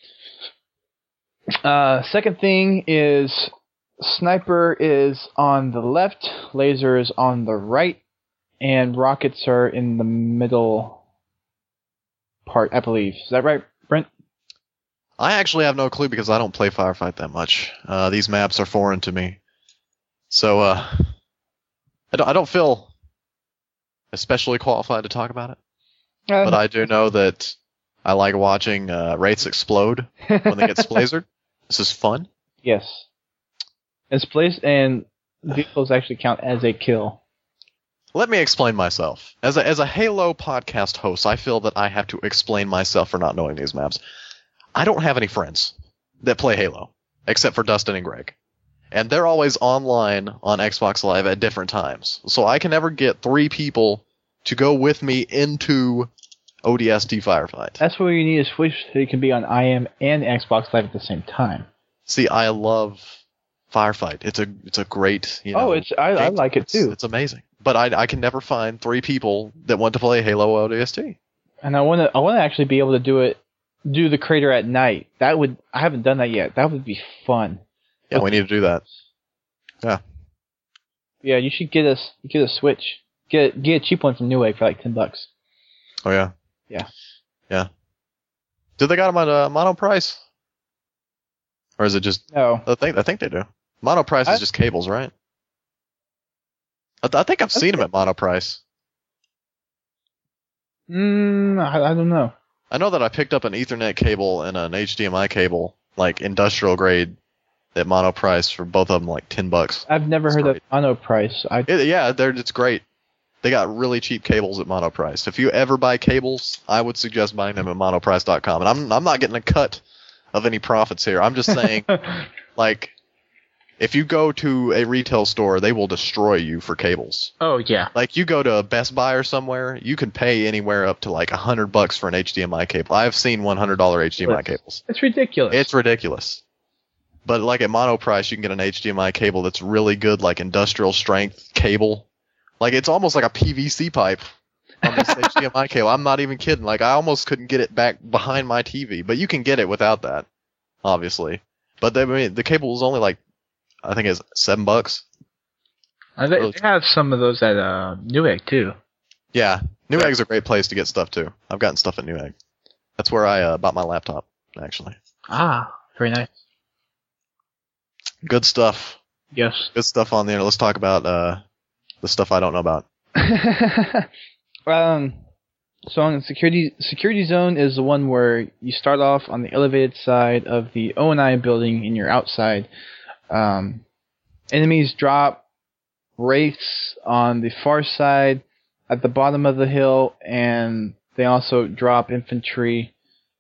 Uh, second thing is sniper is on the left, laser is on the right, and rockets are in the middle part, I believe. Is that right, Brent?
I actually have no clue because I don't play Firefight that much. Uh, these maps are foreign to me. So, uh, I don't, I don't feel especially qualified to talk about it.
Uh,
But I do know that I like watching uh, wraiths explode when they get splazered. This is fun.
Yes. And splays and vehicles actually count as a kill.
Let me explain myself. As a, as a Halo podcast host, I feel that I have to explain myself for not knowing these maps. I don't have any friends that play Halo, except for Dustin and Greg. And they're always online on Xbox Live at different times. So I can never get three people to go with me into O D S T Firefight.
That's where you need a Switch so you can be on I M and Xbox Live at the same time.
See, I love Firefight. It's a it's a great, you know.
Oh, it's I, I
game.
like it
It's-
too.
It's amazing. But I I can never find three people that want to play Halo O D S T.
And I want to I want to actually be able to do it, do the crater at night. That would I haven't done that yet. That would be fun.
Yeah, we need to do that. Yeah.
Yeah, you should get a get a Switch. Get get a cheap one from Newegg for like ten bucks.
Oh yeah.
Yeah.
Yeah. Do they got them at a mono price? Or is it just?
No,
I think I think they do. Mono price
I-
is just cables, right? I, th- I think I've seen them at mono price.
mm, I, I don't know.
I know that I picked up an Ethernet cable and an H D M I cable, like industrial grade, at mono price for both of them, like ten bucks.
I've never
That's
heard
great.
of mono price. I
It, yeah, they're it's great. They got really cheap cables at mono price. If you ever buy cables, I would suggest buying them at monoprice dot com. And I'm I'm not getting a cut of any profits here. I'm just saying, like, If you go to a retail store, they will destroy you for cables.
Oh yeah.
Like you go to a Best Buy or somewhere, you can pay anywhere up to like a hundred bucks for an H D M I cable. I've seen one hundred dollar H D M I cables.
It's ridiculous.
It's ridiculous. But like at Mono Price, you can get an H D M I cable that's really good, like industrial strength cable. Like it's almost like a P V C pipe on this H D M I cable. I'm not even kidding. Like I almost couldn't get it back behind my T V, but you can get it without that, obviously. But they, I mean, the cable was only like, I think it's seven bucks.
Uh, they, they have some of those at uh, Newegg too.
Yeah, Newegg's a great place to get stuff too. I've gotten stuff at Newegg. That's where I uh, bought my laptop, actually.
Ah, very nice.
Good stuff.
Yes.
Good stuff on there. Let's talk about uh, the stuff I don't know about.
um, so on security security zone is the one where you start off on the elevated side of the O and I building and you're outside. Um, enemies drop wraiths on the far side at the bottom of the hill, and they also drop infantry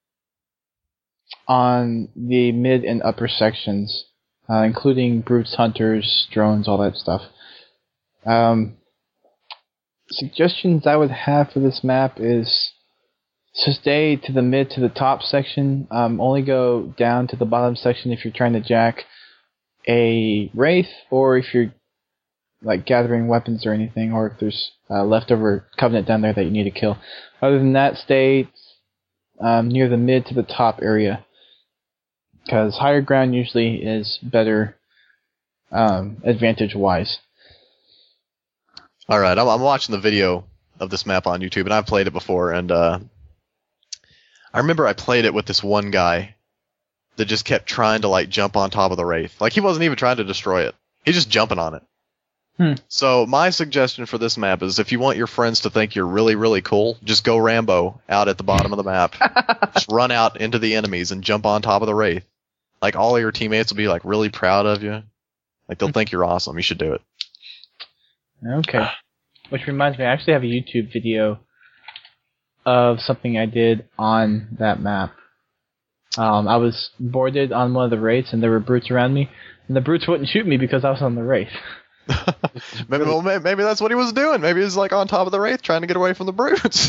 on the mid and upper sections, uh, including brutes, hunters, drones, all that stuff. Um, suggestions I would have for this map is to stay to the mid to the top section. Um, only go down to the bottom section if you're trying to jack a wraith, or if you're like gathering weapons or anything, or if there's uh, leftover Covenant down there that you need to kill. Other than that, stay um, near the mid to the top area, because higher ground usually is better um, advantage-wise.
All right, I'm, I'm watching the video of this map on YouTube, and I've played it before, and uh, I remember I played it with this one guy that just kept trying to like jump on top of the Wraith. Like he wasn't even trying to destroy it. He's just jumping on it.
Hmm.
So my suggestion for this map is if you want your friends to think you're really, really cool, just go Rambo out at the bottom of the map. Just run out into the enemies and jump on top of the Wraith. Like all of your teammates will be like really proud of you. Like they'll think you're awesome. You should do it.
Okay. Which reminds me, I actually have a YouTube video of something I did on that map. Um, I was boarded on one of the wraiths, and there were brutes around me, and the brutes wouldn't shoot me because I was on the wraith.
maybe, well, maybe that's what he was doing. Maybe he was like on top of the wraith trying to get away from the brutes.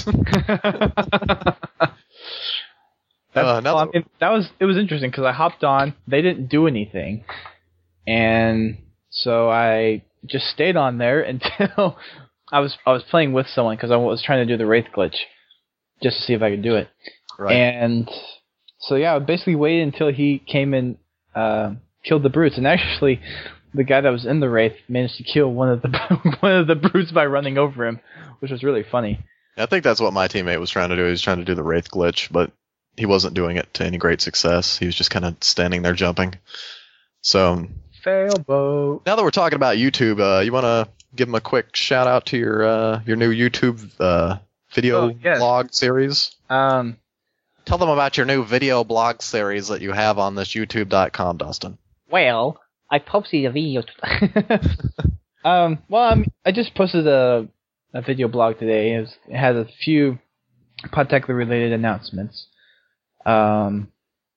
That's,
uh,
well, I mean, that was it was interesting because I hopped on. They didn't do anything, and so I just stayed on there until I was I was playing with someone because I was trying to do the wraith glitch just to see if I could do it.
Right.
And so yeah, I basically waited until he came and uh, killed the brutes, and actually, the guy that was in the wraith managed to kill one of the one of the brutes by running over him, which was really funny.
I think that's what my teammate was trying to do. He was trying to do the wraith glitch, but he wasn't doing it to any great success. He was just kind of standing there jumping. So
Failboat.
Now that we're talking about YouTube, uh, you want to give them a quick shout out to your uh, your new YouTube uh, video
oh, yes.
blog series?
Um.
Tell them about your new video blog series that you have on this YouTube dot com, Dustin.
Well, I posted a video. um, well, I'm, I just posted a, a video blog today. It, was, it has a few Podtacular related announcements. Um,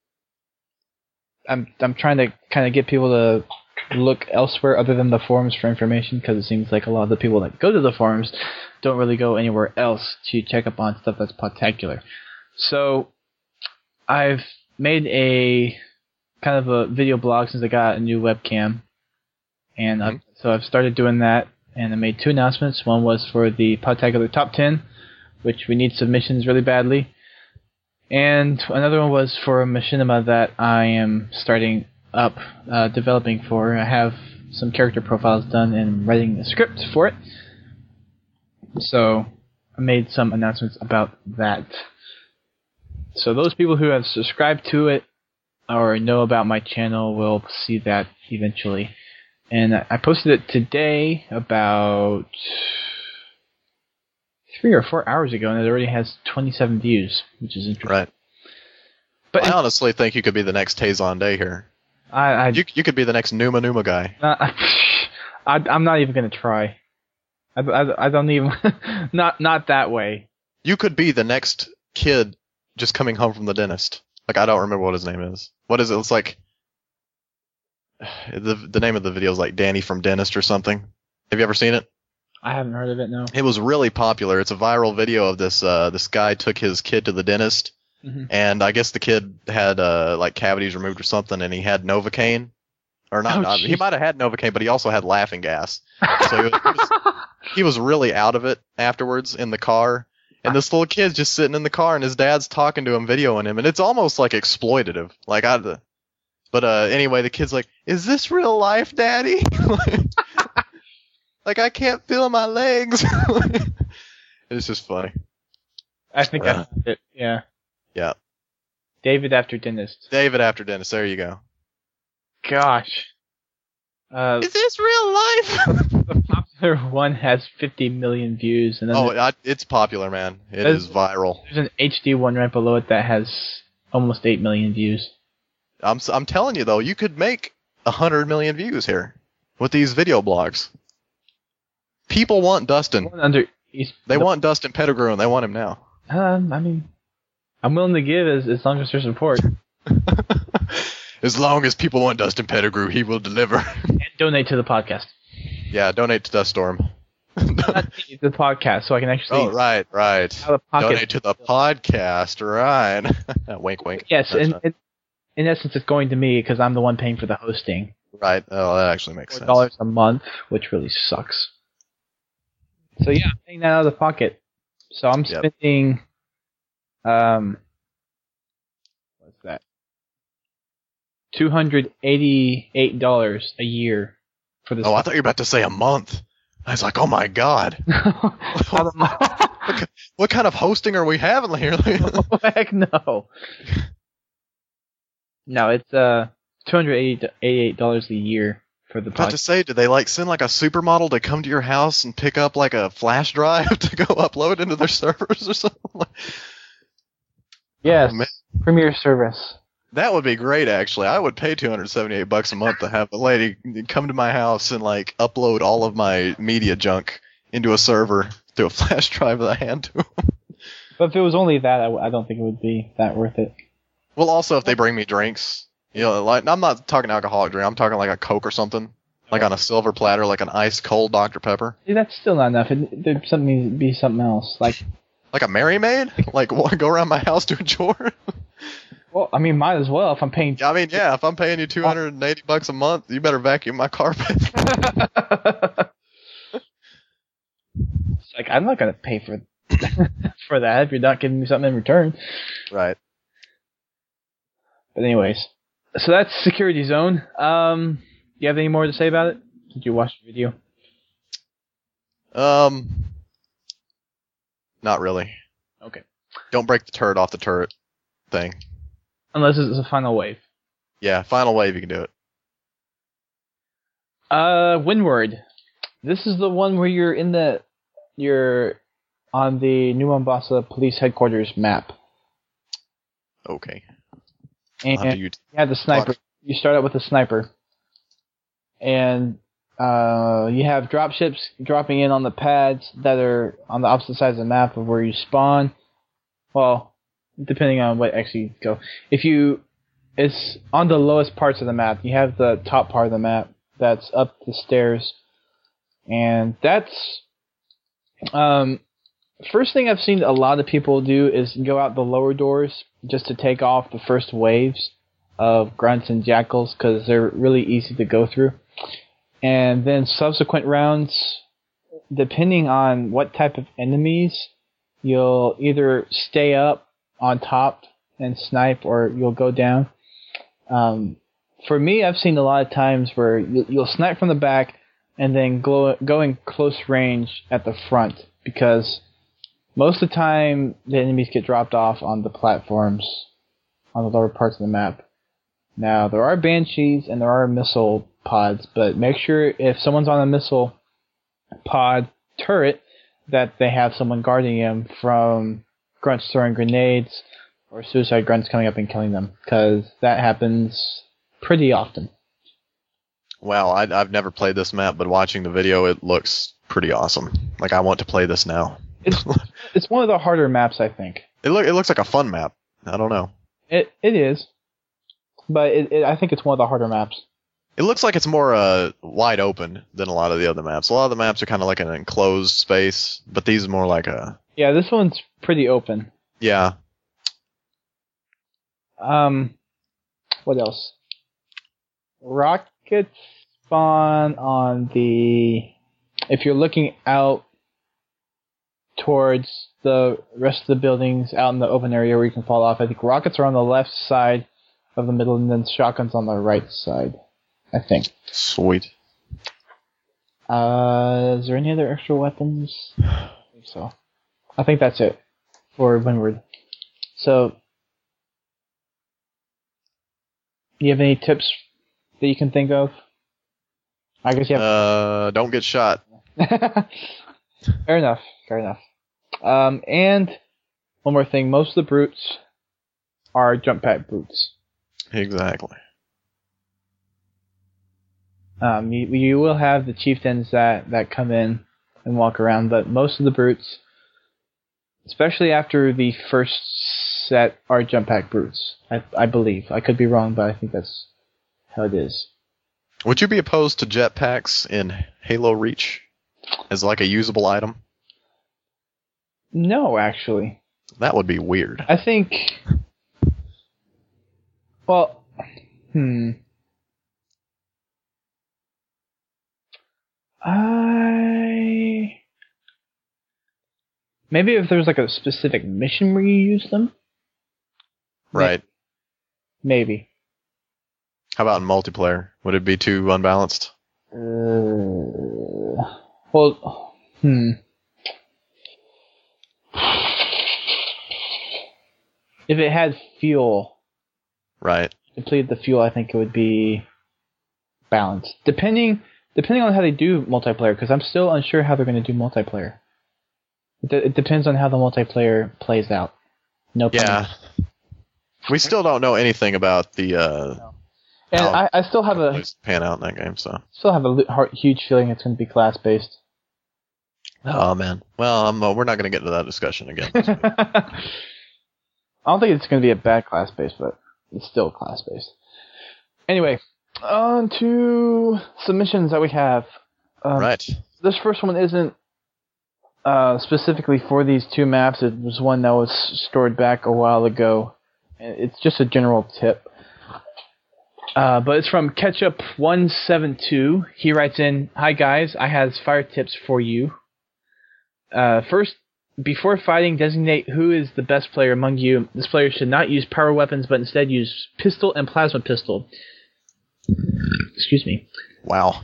I'm I'm trying to kind of get people to look elsewhere other than the forums for information, because it seems like a lot of the people that go to the forums don't really go anywhere else to check up on stuff that's Podtacular. So I've made a kind of a video blog since I got a new webcam, and mm-hmm. so I've started doing that, and I made two announcements. One was for the Podtacular Top ten, which we need submissions really badly, and another one was for a machinima that I am starting up uh, developing for. I have some character profiles done and writing a script for it, so I made some announcements about that. So those people who have subscribed to it or know about my channel will see that eventually. And I posted it today about three or four hours ago, and it already has twenty-seven views, which is interesting.
Right.
But
I honestly think you could be the next Tazon Day here.
I, I
you you could be the next Numa Numa guy.
Not, I, I'm not even gonna try. I, I, I don't even not not that way.
You could be the next kid just coming home from the dentist. Like, I don't remember what his name is. What is it? It's like the the name of the video is like Danny from Dentist or something. Have you ever seen it?
I haven't heard of it, no.
It was really popular. It's a viral video of this uh, this guy took his kid to the dentist, mm-hmm. and I guess the kid had uh, like cavities removed or something, and he had Novocaine, or not.
Oh,
not he might have had Novocaine, but he also had laughing gas. So he was, he, was, he was really out of it afterwards in the car, and this little kid's just sitting in the car, and his dad's talking to him, videoing him, and it's almost like exploitative. Like I, but uh, anyway, the kid's like, "Is this real life, Daddy?" Like, I can't feel my legs. It's just funny.
I think
uh,
I found it. Yeah.
Yeah.
David after dentist.
David after dentist. There you go.
Gosh. Uh,
Is this real life?
The popular one has fifty million views. And then
oh, I, it's popular, man. It is viral.
There's an H D one right below it that has almost eight million views.
I'm I'm telling you, though, you could make one hundred million views here with these video blogs. People want Dustin.
Under,
they
the,
want Dustin Pettigrew, and they want him now.
Um, I mean, I'm willing to give as, as long as there's support.
As long as people want Dustin Pettigrew, he will deliver.
And donate to the podcast.
Yeah, donate to Dust Storm.
Not the podcast, so I can actually...
Oh, right, right. Donate to the podcast, right. Wink, wink.
Yes, in, in, in essence, it's going to me because I'm the one paying for the hosting.
Right. Oh, that actually makes sense.
four dollars a month, which really sucks. So yeah, I'm paying that out of the pocket. So I'm
yep.
spending, um, what's that? two hundred eighty-eight dollars a year for this.
Oh, I thought you were about to say a month. I was like, oh my god. what, what kind of hosting are we having here?
Oh, heck no. No, it's uh two hundred eighty-eight dollars a year. For the
I was about to say, do they like send like a supermodel to come to your house and pick up like a flash drive to go upload into their servers or something?
Yes,
oh,
Premier service.
That would be great, actually. I would pay two hundred seventy-eight bucks a month to have a lady come to my house and like upload all of my media junk into a server through a flash drive that I hand to them.
But if it was only that, I, I don't think it would be that worth it.
Well, also if they bring me drinks. You know, like I'm not talking alcoholic drink. I'm talking like a Coke or something, like on a silver platter, like an ice cold Doctor Pepper.
See, that's still not enough. It, there'd something be something else, like
like a Mary Maid. Like, want to go around my house doing chores?
Well, I mean, might as well if I'm paying.
I mean, yeah, if I'm paying you two hundred and eighty bucks a month, you better vacuum my carpet.
It's like I'm not gonna pay for for that if you're not giving me something in return.
Right.
But anyways. So that's Security Zone. Um, do you have any more to say about it? Did you watch the video?
Um, not really.
Okay.
Don't break the turret off the turret thing.
Unless it's a final wave.
Yeah, final wave, you can do it.
Uh, Windward. This is the one where you're in the, you're on the New Mombasa Police Headquarters map.
Okay.
And you have the sniper. You start out with a sniper. And uh, you have dropships dropping in on the pads that are on the opposite sides of the map of where you spawn. Well, depending on what actually you go. If you... It's on the lowest parts of the map. You have the top part of the map that's up the stairs. And that's... Um, first thing I've seen a lot of people do is go out the lower doors just to take off the first waves of grunts and jackals because they're really easy to go through. And then subsequent rounds, depending on what type of enemies, you'll either stay up on top and snipe or you'll go down. Um, for me, I've seen a lot of times where you'll snipe from the back and then go, go in close range at the front because most of the time, the enemies get dropped off on the platforms on the lower parts of the map. Now, there are Banshees and there are missile pods, but make sure if someone's on a missile pod turret that they have someone guarding them from grunts throwing grenades or suicide grunts coming up and killing them, because that happens pretty often.
Wow, I, I've never played this map, but watching the video, it looks pretty awesome. Like, I want to play this now.
It's it's one of the harder maps, I think.
It look it looks like a fun map. I don't know.
It it is, but it, it I think it's one of the harder maps.
It looks like it's more uh, wide open than a lot of the other maps. A lot of the maps are kind of like an enclosed space, but these are more like a...
Yeah, this one's pretty open.
Yeah.
Um, what else? Rockets spawn on the... If you're looking out towards the rest of the buildings out in the open area where you can fall off, I think rockets are on the left side of the middle, and then shotguns on the right side, I think.
Sweet.
Uh, is there any other extra weapons? I think so. I think that's it for Windward. So, do you have any tips that you can think of? I guess you have.
Uh, don't get shot.
Fair enough. Fair enough. Um, and one more thing: most of the brutes are jump pack brutes.
Exactly.
Um, you, you will have the chieftains that, that come in and walk around, but most of the brutes, especially after the first set, are jump pack brutes. I, I believe. I could be wrong, but I think that's how it is.
Would you be opposed to jetpacks in Halo Reach as like a usable item?
No, actually.
That would be weird.
I think... Well, hmm... I... Maybe if there's like a specific mission where you use them?
Right.
Maybe.
How about in multiplayer? Would it be too unbalanced?
Uh, well, hmm. If it had fuel,
Right.
depleted the fuel, I think it would be balanced. Depending depending on how they do multiplayer, because I'm still unsure how they're going to do multiplayer. It, d- it depends on how the multiplayer plays out. No pun
Yeah. We still don't know anything about the uh,
No. And
how
I, I still have a
plays pan out in that game. So.
still have a li- heart, huge feeling it's going to be class based.
Oh man. Well, um, uh, we're not going to get into that discussion again.
I don't think it's going to be a bad class based, but it's still class based. Anyway, on to submissions that we have. Um,
Right.
This first one isn't uh, specifically for these two maps. It was one that was stored back a while ago. And it's just a general tip. Uh, but it's from Ketchup one seven two. He writes in, "Hi guys, I have fire tips for you. Uh, first, before fighting, designate who is the best player among you. This player should not use power weapons, but instead use pistol and plasma pistol." Excuse me.
Wow.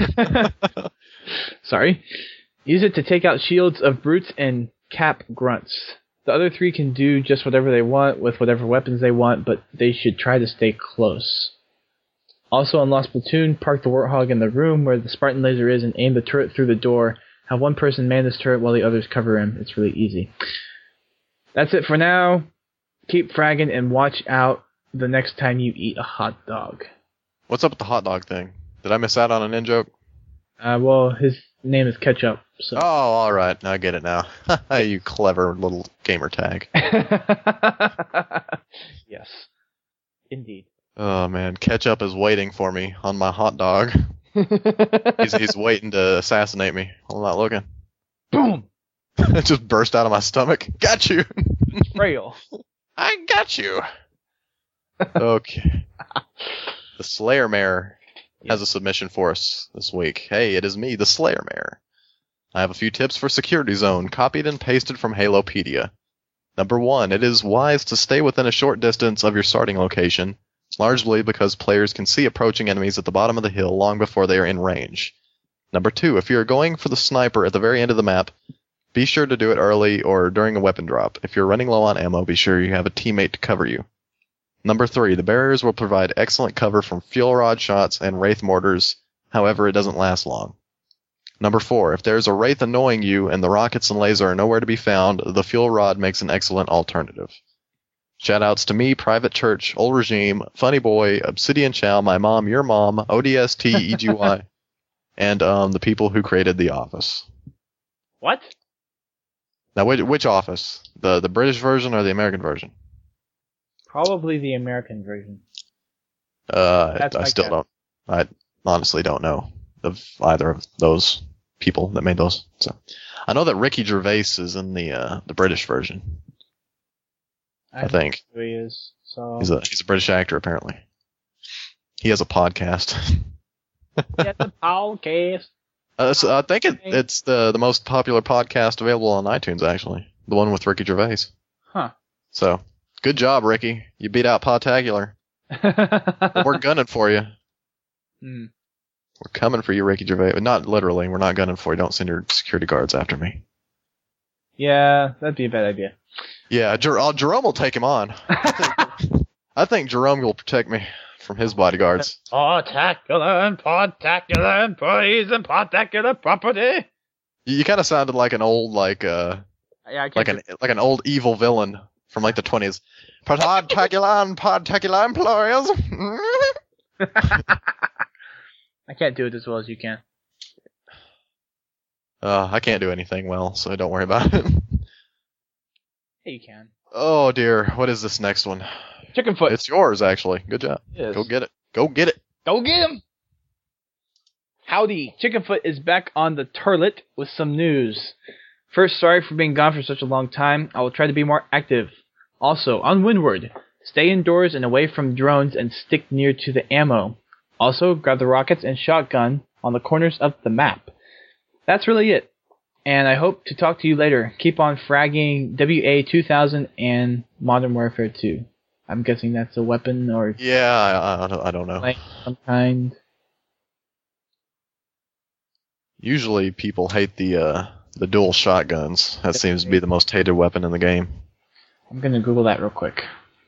Sorry. "Use it to take out shields of brutes and cap grunts. The other three can do just whatever they want with whatever weapons they want, but they should try to stay close. Also on Lost Platoon, park the Warthog in the room where the Spartan laser is and aim the turret through the door. Have one person man this turret while the others cover him. It's really easy. That's it for now. Keep fragging and watch out the next time you eat a hot dog."
What's up with the hot dog thing? Did I miss out on an in joke?
Uh, well, his name is Ketchup, so...
Oh, all right. I get it now. You clever little gamer tag.
Yes. Indeed.
Oh man, ketchup is waiting for me on my hot dog. he's, he's waiting to assassinate me. I'm not looking.
Boom!
It just burst out of my stomach. Got you.
Frail.
I got you. Okay. The Slayer Mare has a submission for us this week. Hey, it is me, the Slayer Mare. I have a few tips for Security Zone, copied and pasted from Halopedia. Number one, it is wise to stay within a short distance of your starting location, largely because players can see approaching enemies at the bottom of the hill long before they are in range. Number two, if you are going for the sniper at the very end of the map, be sure to do it early or during a weapon drop. If you're running low on ammo, be sure you have a teammate to cover you. Number three, the barriers will provide excellent cover from fuel rod shots and wraith mortars, however it doesn't last long. Number four, if there's a wraith annoying you and the rockets and laser are nowhere to be found, the fuel rod makes an excellent alternative. Shoutouts to me, Private Church, Old Regime, Funny Boy, Obsidian Chow, my mom, your mom, O D S T E G Y, and um, the people who created The Office.
What?
Now, which, which Office? The the British version or the American version?
Probably the American version.
Uh,
That's
I
my
still
guess.
don't. I honestly don't know of either of those people that made those. So I know that Ricky Gervais is in the uh, the British version. I, I think
who he is. So
he's a he's a British actor apparently. He has a podcast.
He has a podcast.
Uh, so I think it, it's the the most popular podcast available on iTunes actually. The one with Ricky Gervais.
Huh.
So good job, Ricky. You beat out Podtacular. We're gunning for you.
Mm.
We're coming for you, Ricky Gervais. Not literally. We're not gunning for you. Don't send your security guards after me.
Yeah, that'd be a bad idea.
Yeah, Jer- uh, Jerome will take him on. I think Jerome will protect me from his bodyguards.
Podtacular and Podtacular employees and Podtacular property.
You, you kind of sounded like an old, like, uh,
yeah, I can't
like an do- like an old evil villain from like the twenties. Podtacular and Podtacular employees.
I can't do it as well as you can.
Uh, I can't do anything well, so don't worry about it.
Hey, you can.
Oh dear, what is this next one?
Chicken foot.
It's yours, actually. Good job.
Yes.
Go get it. Go get it.
Go get him! Howdy, Chickenfoot is back on the turlet with some news. First, sorry for being gone for such a long time. I will try to be more active. Also, on Windward, stay indoors and away from drones and stick near to the ammo. Also, grab the rockets and shotgun on the corners of the map. That's really it. And I hope to talk to you later. Keep on fragging W A two thousand and Modern Warfare two. I'm guessing that's a weapon or
Yeah, I, I, don't, I don't know.
like some kind.
Usually people hate the uh, the dual shotguns. That seems to be the most hated weapon in the game.
I'm gonna Google that real quick.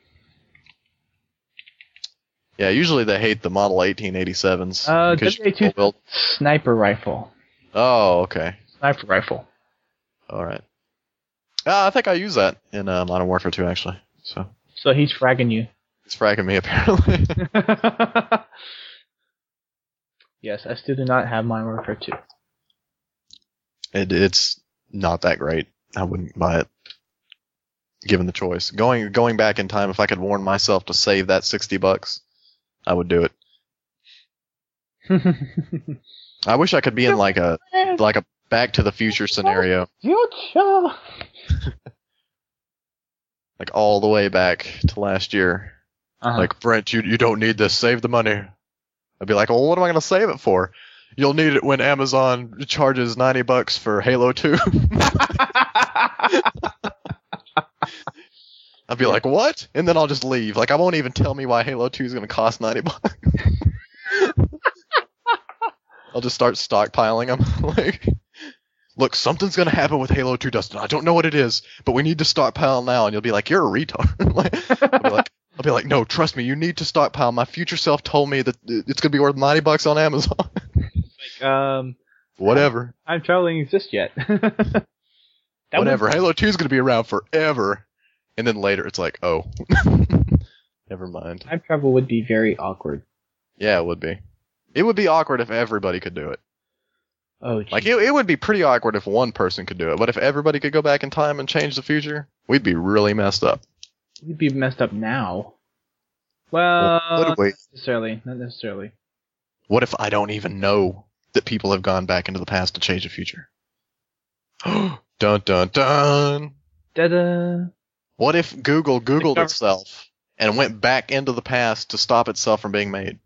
Yeah, usually they hate the Model eighteen eighty-sevens.
Uh,
because
W A two
you can build-
sniper rifle.
Oh, okay.
Sniper rifle.
All right. Uh, I think I use that in uh, Modern Warfare two, actually. So
So he's fragging you.
he's fragging me, apparently.
Yes, I still do not have Modern Warfare two.
it, it's not that great. I wouldn't buy it, given the choice. Going going back in time, if I could warn myself to save that sixty bucks, I would do it. I wish I could be in like a like a Back to the Future scenario,
Future.
like all the way back to last year.
Uh-huh.
Like, Brent, you you don't need this. Save the money. I'd be like, well, what am I going to save it for? You'll need it when Amazon charges ninety bucks for Halo two. I'd be like, what? And then I'll just leave. Like, I won't even tell me why Halo two is going to cost ninety bucks. I'll just start stockpiling them. Like, look, something's going to happen with Halo two, Dustin. I don't know what it is, but we need to stockpile now. And you'll be like, you're a retard. Like, I'll be like, I'll be like, no, trust me, you need to stockpile. My future self told me that it's going to be worth ninety bucks on Amazon.
Like, um,
Whatever.
time traveling exists yet. That
Whatever.
would-
Halo two is going to be around forever. And then later it's like, oh. Never mind.
Time travel would be very awkward.
Yeah, it would be. It would be awkward if everybody could do it.
Oh, geez.
Like, it, it would be pretty awkward if one person could do it. But if everybody could go back in time and change the future, we'd be really messed up.
We'd be messed up now. Well,
What
not
if we-
necessarily. Not necessarily.
What if I don't even know that people have gone back into the past to change the future? Dun dun dun!
Da-da.
What if Google Googled
Discover-
itself and went back into the past to stop itself from being made?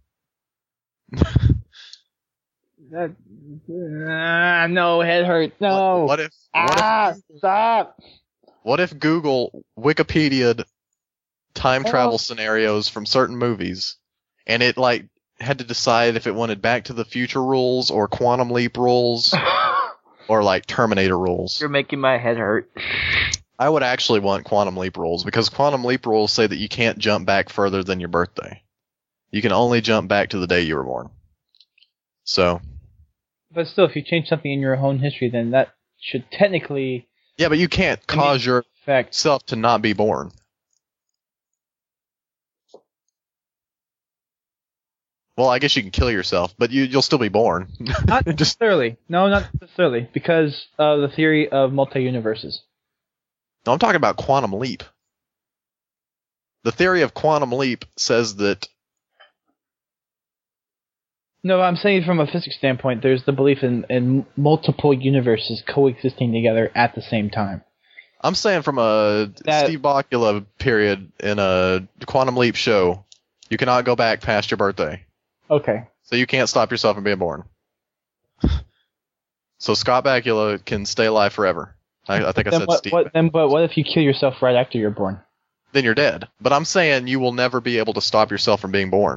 That, ah, no, head hurt. No.
What, what if what
ah,
if,
stop.
what if Google Wikipedia'd time
Oh.
travel scenarios from certain movies, and it like had to decide if it wanted Back to the Future rules or Quantum Leap rules or like Terminator rules?
You're making my head hurt.
I would actually want Quantum Leap rules, because Quantum Leap rules say that you can't jump back further than your birthday. You can only jump back to the day you were born. So,
But still, if you change something in your own history, then that should technically
yeah, but you can't
I mean-
cause
affect.
yourself to not be born. Well, I guess you can kill yourself, but you, you'll still be born.
Not
Just
necessarily. No, not necessarily. Because of the theory of multi-universes.
No, I'm talking about Quantum Leap. The theory of Quantum Leap says that
No, I'm saying from a physics standpoint, there's the belief in, in multiple universes coexisting together at the same time.
I'm saying from a
That-
Steve Bakula period in a Quantum Leap show, you cannot go back past your birthday.
Okay.
So you can't stop yourself from being born. So Scott Bakula can stay alive forever. I, I think I
Then
said
what,
Steve.
what, then, but what if you kill yourself right after you're born?
Then you're dead. But I'm saying you will never be able to stop yourself from being born.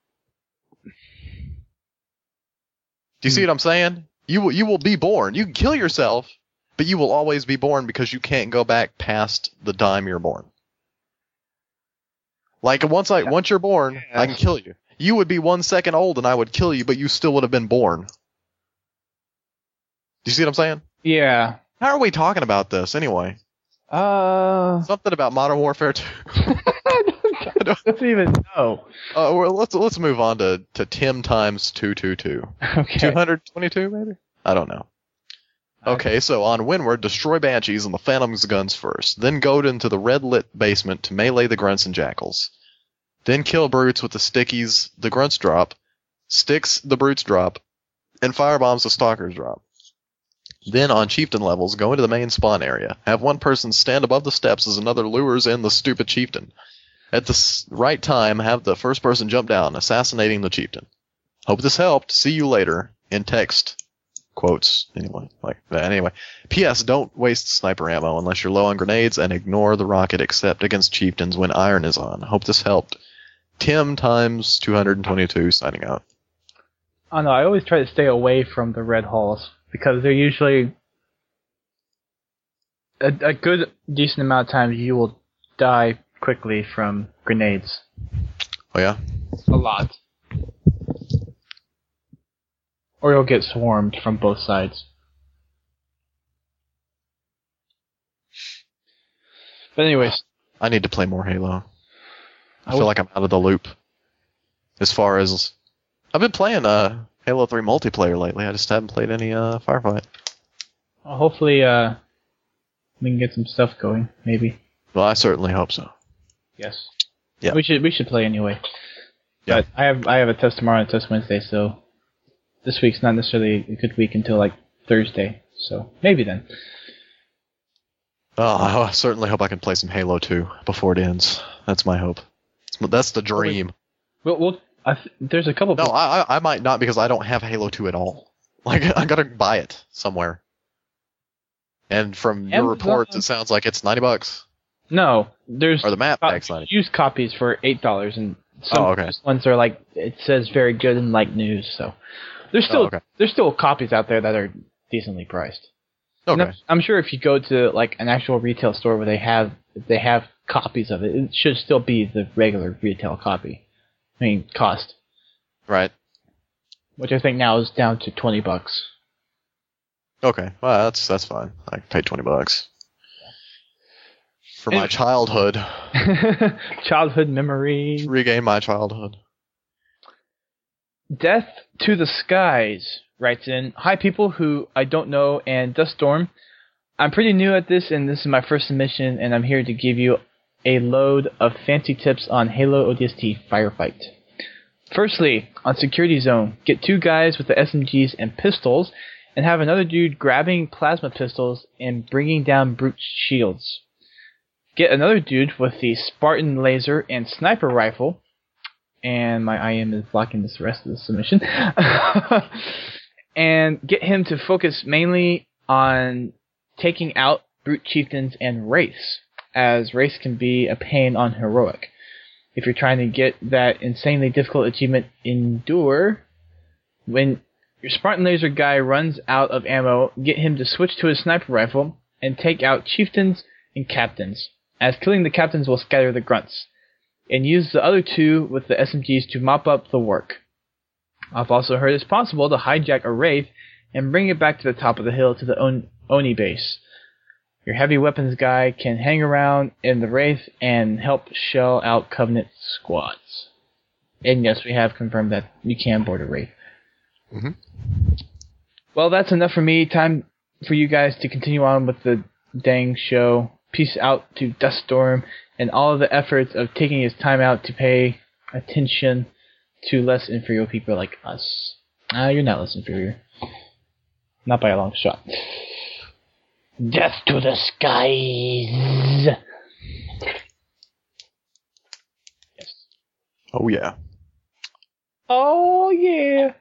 Do you see what I'm saying? You will, you will be born. You can kill yourself, but you will always be born because you can't go back past the time you're born. Like once I once you're born,
Yeah.
I can kill you. You would be one second old and I would kill you, but you still would have been born. Do you see what I'm saying?
Yeah.
How are we talking about this anyway?
Uh,
Something about Modern Warfare two.
I don't even know.
Uh, well, let's let's move on to, to Tim times two two two.
Okay.
two hundred twenty-two maybe? I don't know. Okay, so on Windward, destroy Banshees and the Phantom's guns first. Then go into the red-lit basement to melee the Grunts and Jackals. Then kill Brutes with the Stickies the Grunts drop, Sticks the Brutes drop, and Firebombs the Stalkers drop. Then on Chieftain levels, go into the main spawn area. Have one person stand above the steps as another lures in the stupid Chieftain. At the s- right time, have the first person jump down, assassinating the Chieftain. Hope this helped. See you later. In text. Quotes, anyway, like that. Anyway, P S. Don't waste sniper ammo unless you're low on grenades, and ignore the rocket except against chieftains when iron is on. Hope this helped. Tim times two hundred twenty-two signing out.
I don't know. I always try to stay away from the red halls because they're usually a, a good, decent amount of times you will die quickly from grenades.
Oh yeah,
A lot. Or you'll get swarmed from both sides. But anyways,
I need to play more Halo. I
I
feel
would-
like I'm out of the loop. As far as I've been playing uh Halo three multiplayer lately, I just haven't played any uh Firefight.
well, hopefully uh, we can get some stuff going. Maybe.
Well, I certainly hope so.
Yes.
Yeah.
We should we should play anyway.
Yeah.
But I have I have a test tomorrow and a test Wednesday, so this week's not necessarily a good week until like Thursday. So maybe then.
Oh, I certainly hope I can play some Halo two before it ends. That's my hope. That's the dream.
Well, we'll I th- there's a couple.
No, I, I I might not because I don't have Halo two at all. Like I gotta buy it somewhere. And from your
Amazon-
reports, it sounds like it's ninety bucks.
No, there's
Or the map
co-
pack's ninety.
used copies for eight dollars, and some
Oh, okay.
used ones are like it says very good and like news. So there's still
Oh, okay.
there's still copies out there that are decently priced. And
Okay.
I'm, I'm sure if you go to like an actual retail store where they have they have copies of it, it should still be the regular retail copy. I mean, cost,
Right.
which I think now is down to twenty bucks.
Okay. Well, that's that's fine. I can pay twenty bucks for my
And-
childhood.
Childhood memory.
Regain my childhood.
Death to the Skies writes in, hi people who I don't know and Dust Storm. I'm pretty new at this and this is my first submission and I'm here to give you a load of fancy tips on Halo O D S T Firefight. Firstly, on Security Zone, get two guys with the S M Gs and pistols and have another dude grabbing plasma pistols and bringing down brute shields. Get another dude with the Spartan laser and sniper rifle. And my I M is blocking this rest of the submission. And get him to focus mainly on taking out brute chieftains and Wraiths, as Wraiths can be a pain on heroic. If you're trying to get that insanely difficult achievement, Endure, when your Spartan laser guy runs out of ammo, get him to switch to his sniper rifle and take out chieftains and captains, as killing the captains will scatter the grunts, and use the other two with the S M Gs to mop up the work. I've also heard it's possible to hijack a Wraith and bring it back to the top of the hill to the On- Oni base. Your heavy weapons guy can hang around in the Wraith and help shell out Covenant squads. And yes, we have confirmed that you can board a Wraith.
Mhm.
Well, that's enough for me. Time for you guys to continue on with the dang show. Peace out to Duststorm and all of the efforts of taking his time out to pay attention to less inferior people like us. Ah, uh, you're not less inferior. Not by a long shot. Death to the skies! Yes.
Oh, yeah.
Oh, yeah.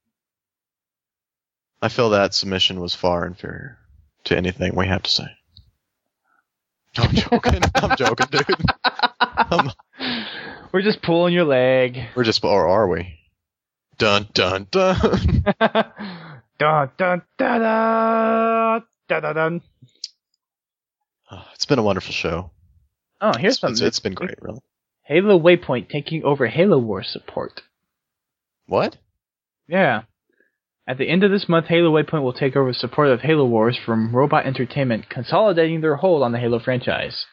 I feel that submission was far inferior to anything we have to say. I'm joking. I'm joking, dude. I'm,
We're just pulling your leg.
we're just, or are we? Dun, dun, dun.
Dun, dun, dun, dun, dun, dun, dun.
It's been a wonderful show.
Oh, here's
It's,
something.
it's, it's been great, really.
Halo Waypoint taking over Halo Wars support.
What?
Yeah. At the end of this month, Halo Waypoint will take over support of Halo Wars from Robot Entertainment, consolidating their hold on the Halo franchise.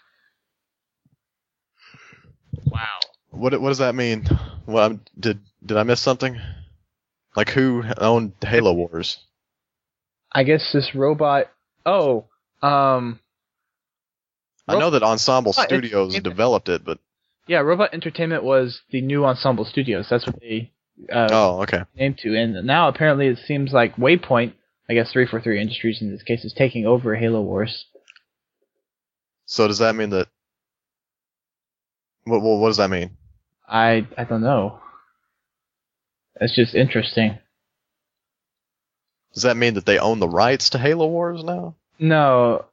Wow.
What what does that mean? Well, I'm, did did I miss something? Like who owned Halo Wars?
I guess this robot... Oh, um...
I know that Ensemble
Robot
Studios
Entertainment.
developed it, but
Yeah, Robot Entertainment was the new Ensemble Studios. That's what they uh,
oh, okay.
named to. And now apparently it seems like Waypoint, I guess three forty-three Industries in this case, is taking over Halo Wars.
So does that mean that? What what, what does that mean?
I I don't know. That's just interesting.
Does that mean that they own the rights to Halo Wars now?
No,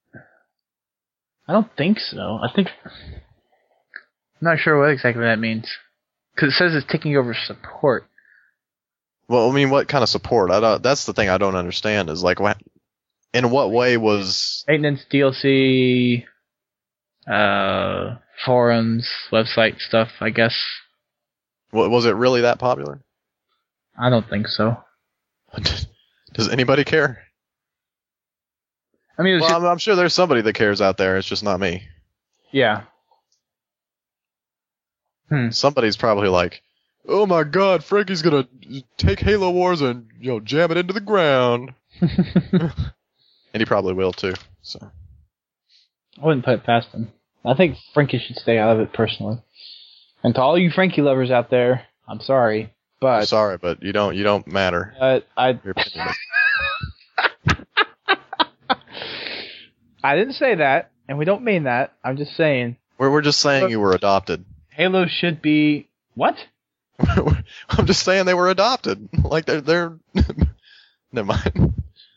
I don't think so. I think I'm not sure what exactly that means because it says it's taking over support.
Well, I mean, what kind of support? I don't. That's the thing I don't understand. Is like, what? In what way was?
Maintenance, D L C, uh, forums, website stuff. I guess.
What, was it really that popular?
I don't think so.
Does anybody care?
I mean, it was
Well,
just,
I'm, I'm sure there's somebody that cares out there. It's just not me.
yeah. Hmm.
Somebody's probably like, "Oh my God, Frankie's gonna take Halo Wars and you know jam it into the ground," and he probably will too. So
I wouldn't put it past him. I think Frankie should stay out of it personally. And to all you Frankie lovers out there, I'm sorry, but
I'm sorry, but you don't you don't matter.
uh, I
Your opinion.
I didn't say that, and we don't mean that. I'm just saying
We're we're just saying you were adopted.
Halo should be what?
I'm just saying they were adopted. Like they're they're. Never mind.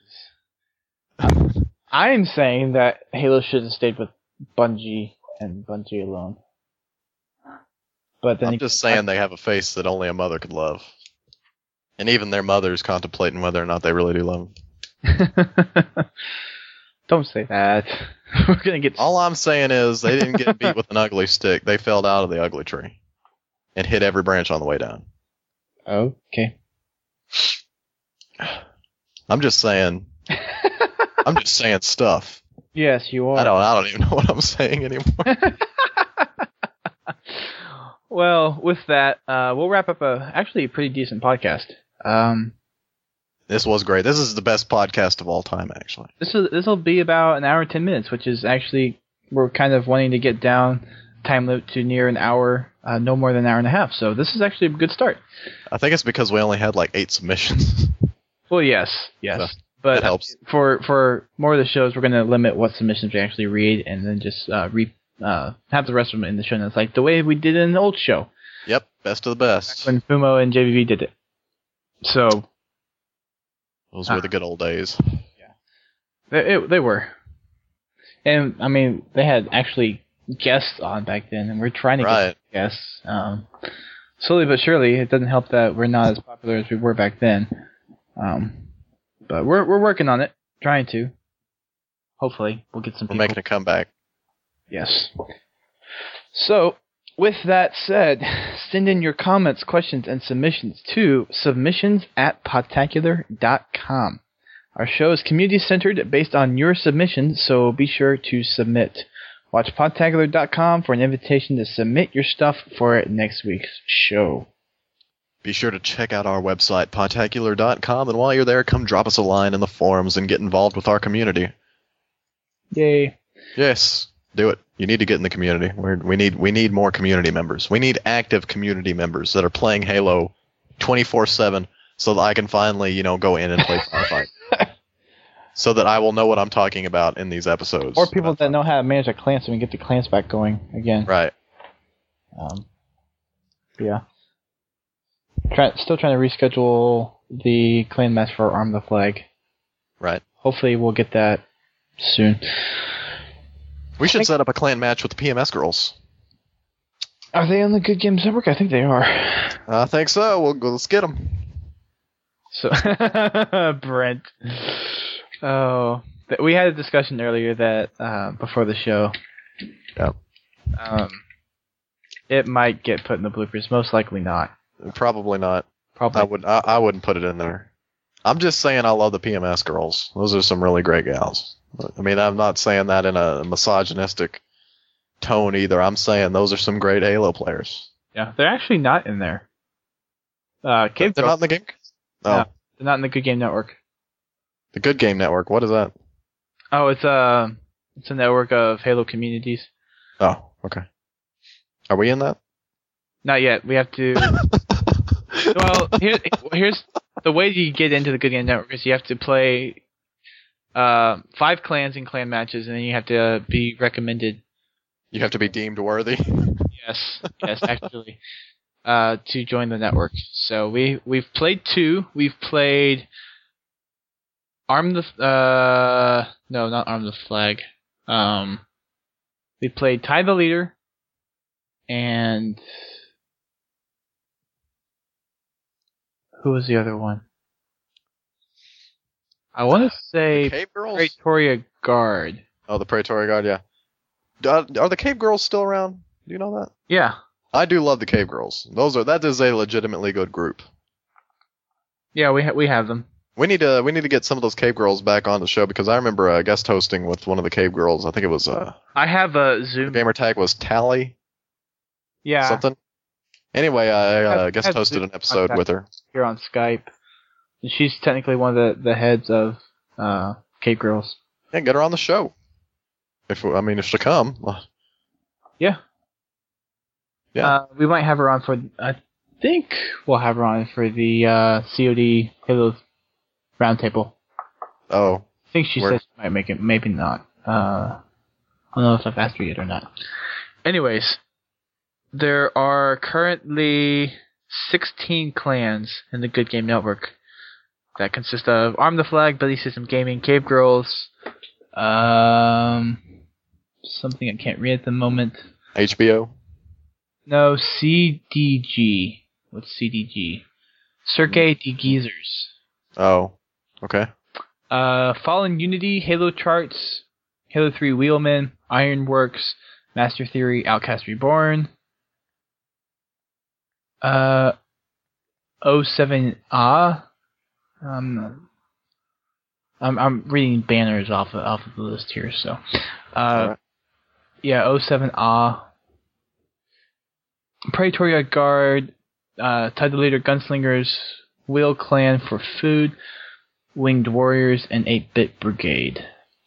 I am saying that Halo should have stayed with Bungie and Bungie alone. But then
I'm
you-
just saying they have a face that only a mother could love, and even their mother's contemplating whether or not they really do love them.
Don't say that. We're gonna get.
All I'm saying is they didn't get beat with an ugly stick. They fell out of the ugly tree and hit every branch on the way down.
Okay.
I'm just saying. I'm just saying stuff.
Yes, you are.
I don't. I don't even know what I'm saying anymore.
Well, with that, uh, we'll wrap up a actually a pretty decent podcast. Um,
This was great. This is the best podcast of all time, actually.
this is this will be about an hour and ten minutes, which is actually we're kind of wanting to get down time limit to near an hour, uh, no more than an hour and a half. So this is actually a good start.
I think it's because we only had like eight submissions.
Well, yes, yes,
So,
but
that helps.
for for more of the shows, we're going to limit what submissions we actually read, and then just uh, re uh, have the rest of them in the show notes, like the way we did in the old show
Yep, best of the best.
when Fumo and J V V did it. So.
Those were the good old days.
They, it, they were. And, I mean, they had actually guests on back then, and we're trying to
Right.
get guests. Um, slowly but surely, it doesn't help that we're not as popular as we were back then. Um, but we're we're working on it, trying to. Hopefully, we'll get some
We're
people.
making a comeback.
Yes. So, with that said, send in your comments, questions, and submissions to submissions at podtacular dot com. Our show is community-centered based on your submissions, so be sure to submit. Watch podtacular dot com for an invitation to submit your stuff for next week's show.
Be sure to check out our website, podtacular dot com, and while you're there, come drop us a line in the forums and get involved with our community.
Yay.
Yes. Do it. You need to get in the community. We're, we need we need more community members. We need active community members that are playing Halo twenty-four seven, so that I can finally, you know, go in and play Firefight. So that I will know what I'm talking about in these episodes.
Or people that know how to manage a clan, so we can get the clans back going again.
Right.
Um. Yeah. Try, still trying to reschedule the clan match for Arm the Flag.
Right.
Hopefully we'll get that soon.
We should set up a clan match with the P M S girls.
Are they on the Good Games Network? I think they are.
I think so. We'll go. Let's get them.
So, Brent. Oh, th- we had a discussion earlier that uh, before the show.
Yep.
Um, it might get put in the bloopers. Most likely not.
Probably not.
Probably.
I would. I, I wouldn't put it in there. I'm just saying I love the P M S girls. Those are some really great gals. I mean, I'm not saying that in a misogynistic tone either. I'm saying those are some great Halo players.
Yeah, they're actually not in there. Uh, Cave
They're
Girl-
not in the game? Oh.
No, they're not in the Good Game Network.
The Good Game Network. What is that?
Oh, it's a it's a network of Halo communities.
Oh, okay. Are we in that?
Not yet. We have to. Well, here, here's the way you get into the Good Game Network is you have to play uh, five clans in clan matches, and then you have to uh, be recommended.
You have to be deemed worthy.
Yes, yes, actually, uh, to join the network. So we we've played two. We've played Arm the uh no, not Arm the Flag. Um, we played Tie the Leader, and who was the other one? I want to say
Cave Girls?
Praetoria Guard.
Oh, the Praetoria Guard, yeah. Are, are the Cave Girls still around? Do you know that?
Yeah.
I do love the Cave Girls. Those are that is a legitimately good group.
Yeah, we ha- we have them.
We need to we need to get some of those Cave Girls back on the show because I remember uh, guest hosting with one of the Cave Girls. I think it was uh
I have a Zoom.
gamer tag was Tally
Yeah.
something. Anyway, I uh,
I've-
guest
I've
hosted
Zoom
an episode
contact
with her.
Here on Skype. And she's technically one of the, the heads of uh, Cave Girls.
Yeah, get her on the show. If I mean, if she'll come. Well,
Yeah.
Yeah.
Uh, we might have her on for. I think we'll have her on for the uh, C O D Halo Roundtable.
oh,
I think she
Where-
said she might make it. Maybe not. Uh, I don't know if I've asked her yet or not. Anyways, there are currently sixteen clans in the Good Game Network that consist of Arm the Flag, Buddy System Gaming, Cave Girls, um, something I can't read at the moment.
H B O.
No, C D G. What's C D G? Cirque de Geezers.
Oh, okay.
Uh, Fallen Unity, Halo Charts, Halo three Wheelman, Ironworks, Master Theory, Outcast Reborn. Uh, oh seven A. Um, I'm I'm reading banners off of, off of the list here, so. Uh,
right.
yeah, oh seven A. Praetoria Guard, uh, Tide the Leader Gunslingers, Wheel Clan for Food, Winged Warriors, and eight-Bit Brigade.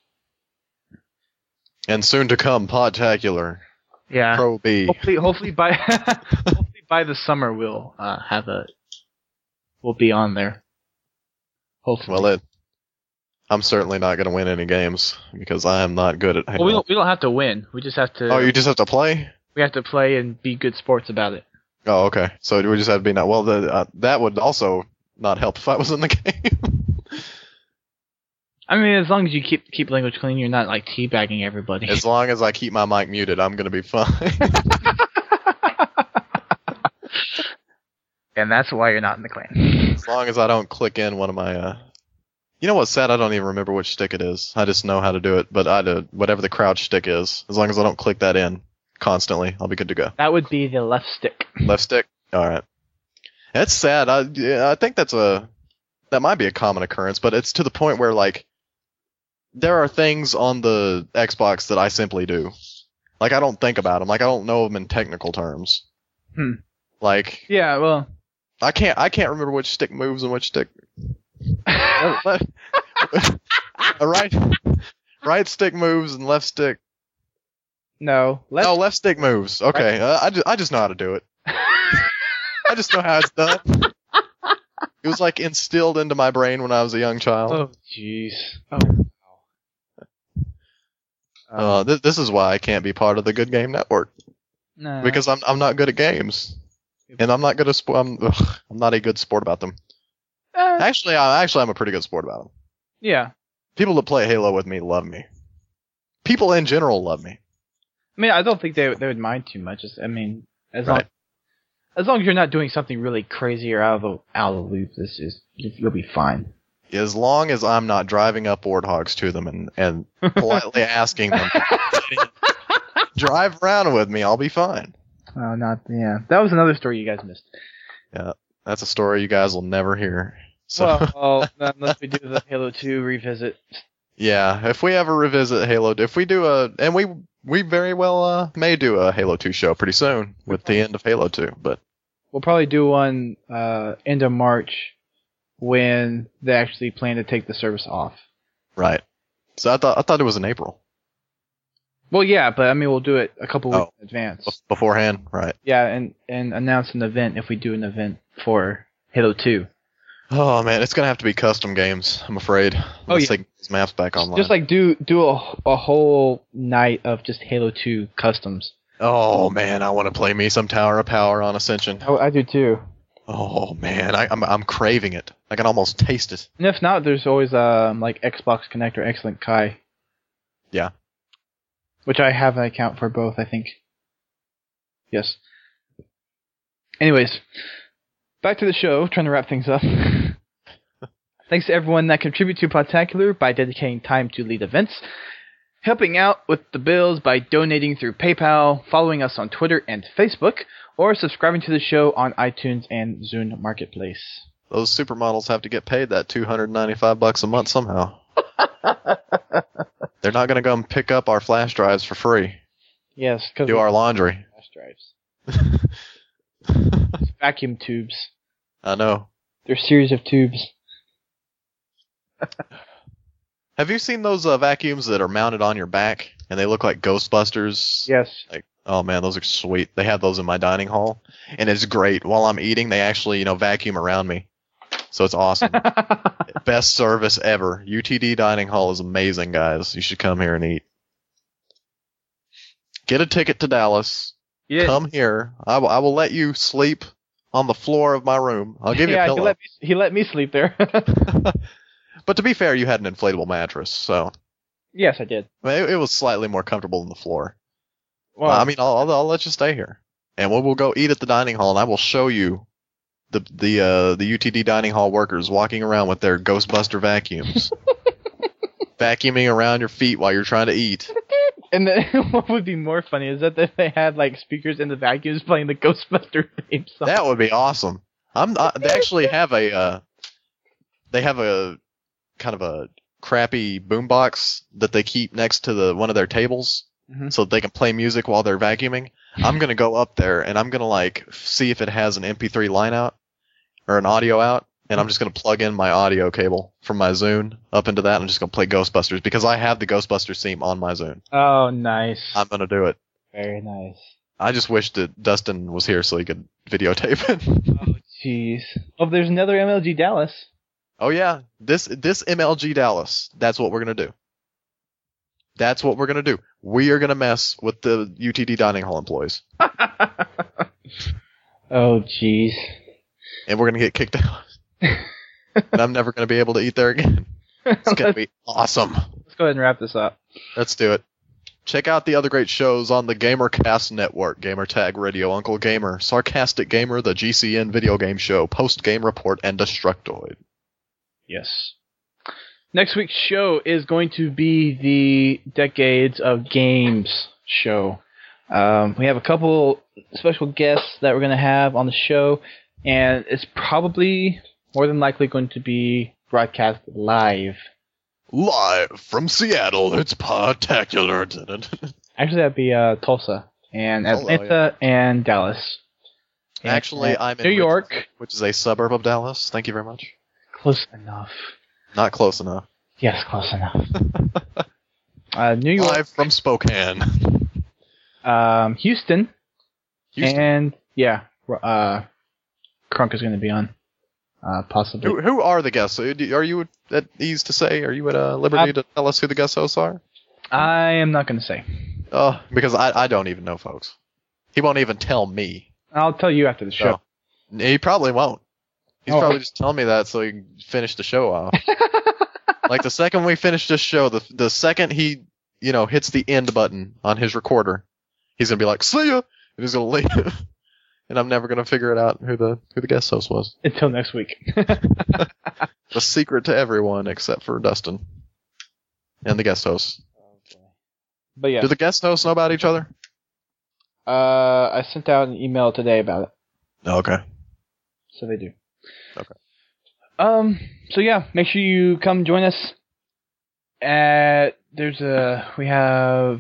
And soon to come, Podtacular.
Yeah.
Pro B.
Hopefully, hopefully by hopefully by the summer we'll uh, have a we'll be on there. Hopefully.
Well, it. I'm certainly not going to win any games because I am not good at.
well, we don't we don't have to win. We just have to.
Oh, you just have to play.
We have to play and be good sports about it.
Oh, okay. So we just have to be not. Well, the, uh, that would also not help if I was in the game.
I mean, as long as you keep keep language clean, you're not like teabagging everybody.
As long as I keep my mic muted, I'm going to be fine.
And that's why you're not in the clan.
As long as I don't click in one of my. Uh... You know what's sad? I don't even remember which stick it is. I just know how to do it. But I do whatever the crouch stick is. As long as I don't click that in constantly, I'll be good to go.
That would be the left stick.
Left stick. All right. That's sad. I yeah, I think that's a that might be a common occurrence, but it's to the point where like there are things on the Xbox that I simply do. Like I don't think about them. Like I don't know them in technical terms.
Hmm.
Like
Yeah, well.
I can't I can't remember which stick moves and which stick. A right right stick moves and left stick
No, left.
No, left stick moves. Okay, uh, I, just, I just know how to do it. I just know how it's done. It was like instilled into my brain when I was a young child.
Oh, jeez. Oh.
Uh, th- this is why I can't be part of the Good Game Network.
No.
Because I'm I'm not good at games, and I'm not good at sport. I'm, ugh, I'm not a good sport about them.
Uh,
Actually, I actually I'm a pretty good sport about them.
yeah.
People that play Halo with me love me. People in general love me.
I mean, I don't think they they would mind too much. Just, I mean, as
Right.
long as long as you're not doing something really crazy or out of the out of the loop, this is you'll be fine.
As long as I'm not driving up warthogs to them and and politely asking them to drive around with me, I'll be fine.
Oh, not yeah. That was another story you guys missed.
Yeah, that's a story you guys will never hear. So
Well, well, unless we do the Halo two revisit.
yeah, if we ever revisit Halo, if we do a, and we we very well uh, may do a Halo two show pretty soon with the end of Halo two, but
We'll probably do one uh, end of March when they actually plan to take the service off.
right. So I thought I thought it was in April.
Well, yeah, but I mean, we'll do it a couple weeks
Oh.
in advance.
Bef- beforehand, right?
Yeah, and, and announce an event if we do an event for Halo two.
Oh man, it's gonna have to be custom games. I'm afraid.
Oh,
Let's
yeah.
take these maps back online.
Just like do do a, a whole night of just Halo two customs.
oh man, I want to play me some Tower of Power on Ascension.
Oh, I do too.
Oh man, I, I'm I'm craving it. I can almost taste it.
And if not, there's always um like Xbox Connect or Excellent Kai.
Yeah.
Which I have an account for both, I think. Yes. Anyways, back to the show, trying to wrap things up. Thanks to everyone that contribute to Podtacular by dedicating time to lead events, helping out with the bills by donating through PayPal, following us on Twitter and Facebook, or subscribing to the show on iTunes and Zune Marketplace.
Those supermodels have to get paid that two hundred ninety-five bucks a month somehow. They're not gonna come pick up our flash drives for free.
Yes, because
Do our laundry.
flash drives. Vacuum tubes.
I know.
They're a series of tubes.
Have you seen those uh, vacuums that are mounted on your back and they look like Ghostbusters?
Yes.
Like, oh man, those are sweet. They have those in my dining hall, and it's great. While I'm eating, they actually, you know, vacuum around me, so it's awesome. Best service ever. U T D Dining Hall is amazing, guys. You should come here and eat. Get a ticket to Dallas.
Yeah.
Come here. I will, I will let you sleep on the floor of my room. I'll give you
yeah,
a pillow.
He let, me, he let me sleep there.
But to be fair, you had an inflatable mattress, so
Yes, I did.
I mean, it, it was slightly more comfortable than the floor.
Well,
I mean, I'll, I'll, I'll let you stay here, and we'll, we'll go eat at the dining hall, and I will show you the the uh, the U T D dining hall workers walking around with their Ghostbuster vacuums, vacuuming around your feet while you're trying to eat.
and then what would be more funny is that if they had like speakers in the vacuums playing the Ghostbuster theme song.
That would be awesome. I'm not, they actually have a uh, they have a kind of a crappy boombox that they keep next to the one of their tables.
Mhm.
So they can play music while they're vacuuming. I'm gonna go up there and I'm gonna like see if it has an M P three line out or an audio out, and I'm just gonna plug in my audio cable from my Zune up into that. And I'm just gonna play Ghostbusters because I have the Ghostbusters theme on my Zune.
Oh, nice.
I'm gonna do it.
Very nice.
I just wish that Dustin was here so he could videotape it.
Oh, jeez. Oh, there's another M L G Dallas.
Oh yeah, this this M L G Dallas. That's what we're gonna do. That's what we're gonna do. We are gonna mess with the U T D dining hall employees,
Oh, jeez.
and we're gonna get kicked out. And I'm never gonna be able to eat there again. It's gonna be awesome.
Let's go ahead and wrap this up.
Let's do it. Check out the other great shows on the GamerCast Network: Gamertag Radio, Uncle Gamer, Sarcastic Gamer, the G C N Video Game Show, Post Game Report, and Destructoid.
Yes. Next week's show is going to be the Decades of Games show. Um, we have a couple special guests that we're going to have on the show, and it's probably more than likely going to be broadcast live.
Live from Seattle, it's Podtacular.
Actually, that'd be uh, Tulsa, and
Oh,
Atlanta, and Dallas. And
Actually, I'm in
New York.
Richmond, which is a suburb of Dallas. Thank you very much.
Close enough.
Not close enough.
Yes, close enough. uh, New York.
Live from Spokane.
Um, Houston.
Houston.
And, yeah, uh, Crunk is going to be on. Uh, possibly.
Who, who are the guests? Are you at ease to say? Are you at uh, liberty uh, to tell us who the guest hosts are?
I am not going to say.
Oh, because I, I don't even know, folks. He won't even tell me.
I'll tell you after the show.
So, he probably won't. He's
oh.
probably just telling me that so he can finish the show off. Like the second we finish this show, the the second he, you know, hits the end button on his recorder, he's gonna be like, "See ya," and he's gonna leave. And I'm never gonna figure it out who the who the guest host was.
Until next week.
A secret to everyone except for Dustin and the guest hosts.
Okay. But yeah.
Do the guest hosts know about each other?
Uh, I sent out an email today about it.
Oh, okay.
So they do.
Okay.
Um. So yeah, make sure you come join us. At there's a we have.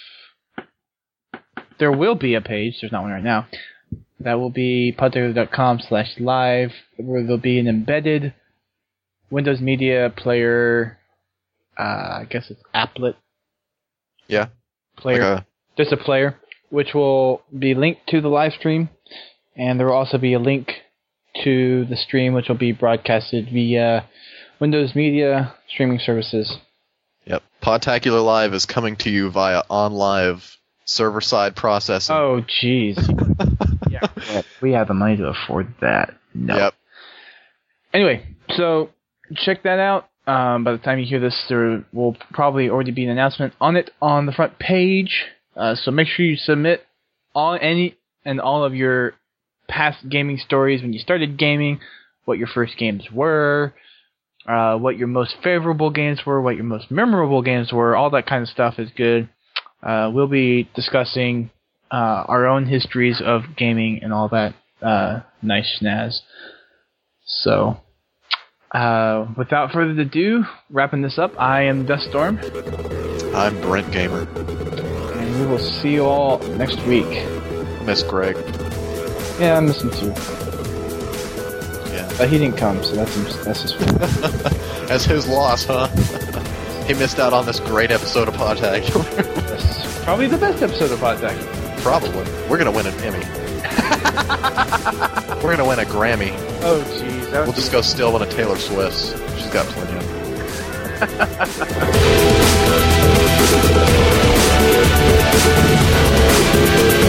There will be a page. There's not one right now. That will be podtaker.com slash live, where there'll be an embedded Windows Media Player. Uh, I guess it's applet.
Yeah.
Player.
Like a...
Just a player, which will be linked to the live stream, and there will also be a link to the stream, which will be broadcasted via Windows Media streaming services.
Yep. Podtacular Live is coming to you via OnLive server-side processing.
Oh, jeez. Yeah, we have the money to afford that. No.
Yep.
Anyway, so check that out. Um, by the time you hear this, there will probably already be an announcement on it on the front page. Uh, so make sure you submit all any and all of your past gaming stories when you started gaming, what your first games were, uh, what your most favorable games were, what your most memorable games were. All that kind of stuff is good. Uh, we'll be discussing uh, our own histories of gaming and all that uh, nice snaz. So, uh, without further ado, wrapping this up, I am Dust Storm.
I'm Brent Gamer.
And we will see you all next week.
Miss Greg.
Yeah, I miss him too.
Yeah.
But he didn't come, so that's his, that's his fault.
That's his loss, huh? He missed out on this great episode of Podtacular.
That's probably the best episode of Podtacular.
Probably. We're going to win an Emmy. We're going to win a Grammy.
Oh, jeez.
We'll just go steal one of Taylor Swift's. She's got plenty of them.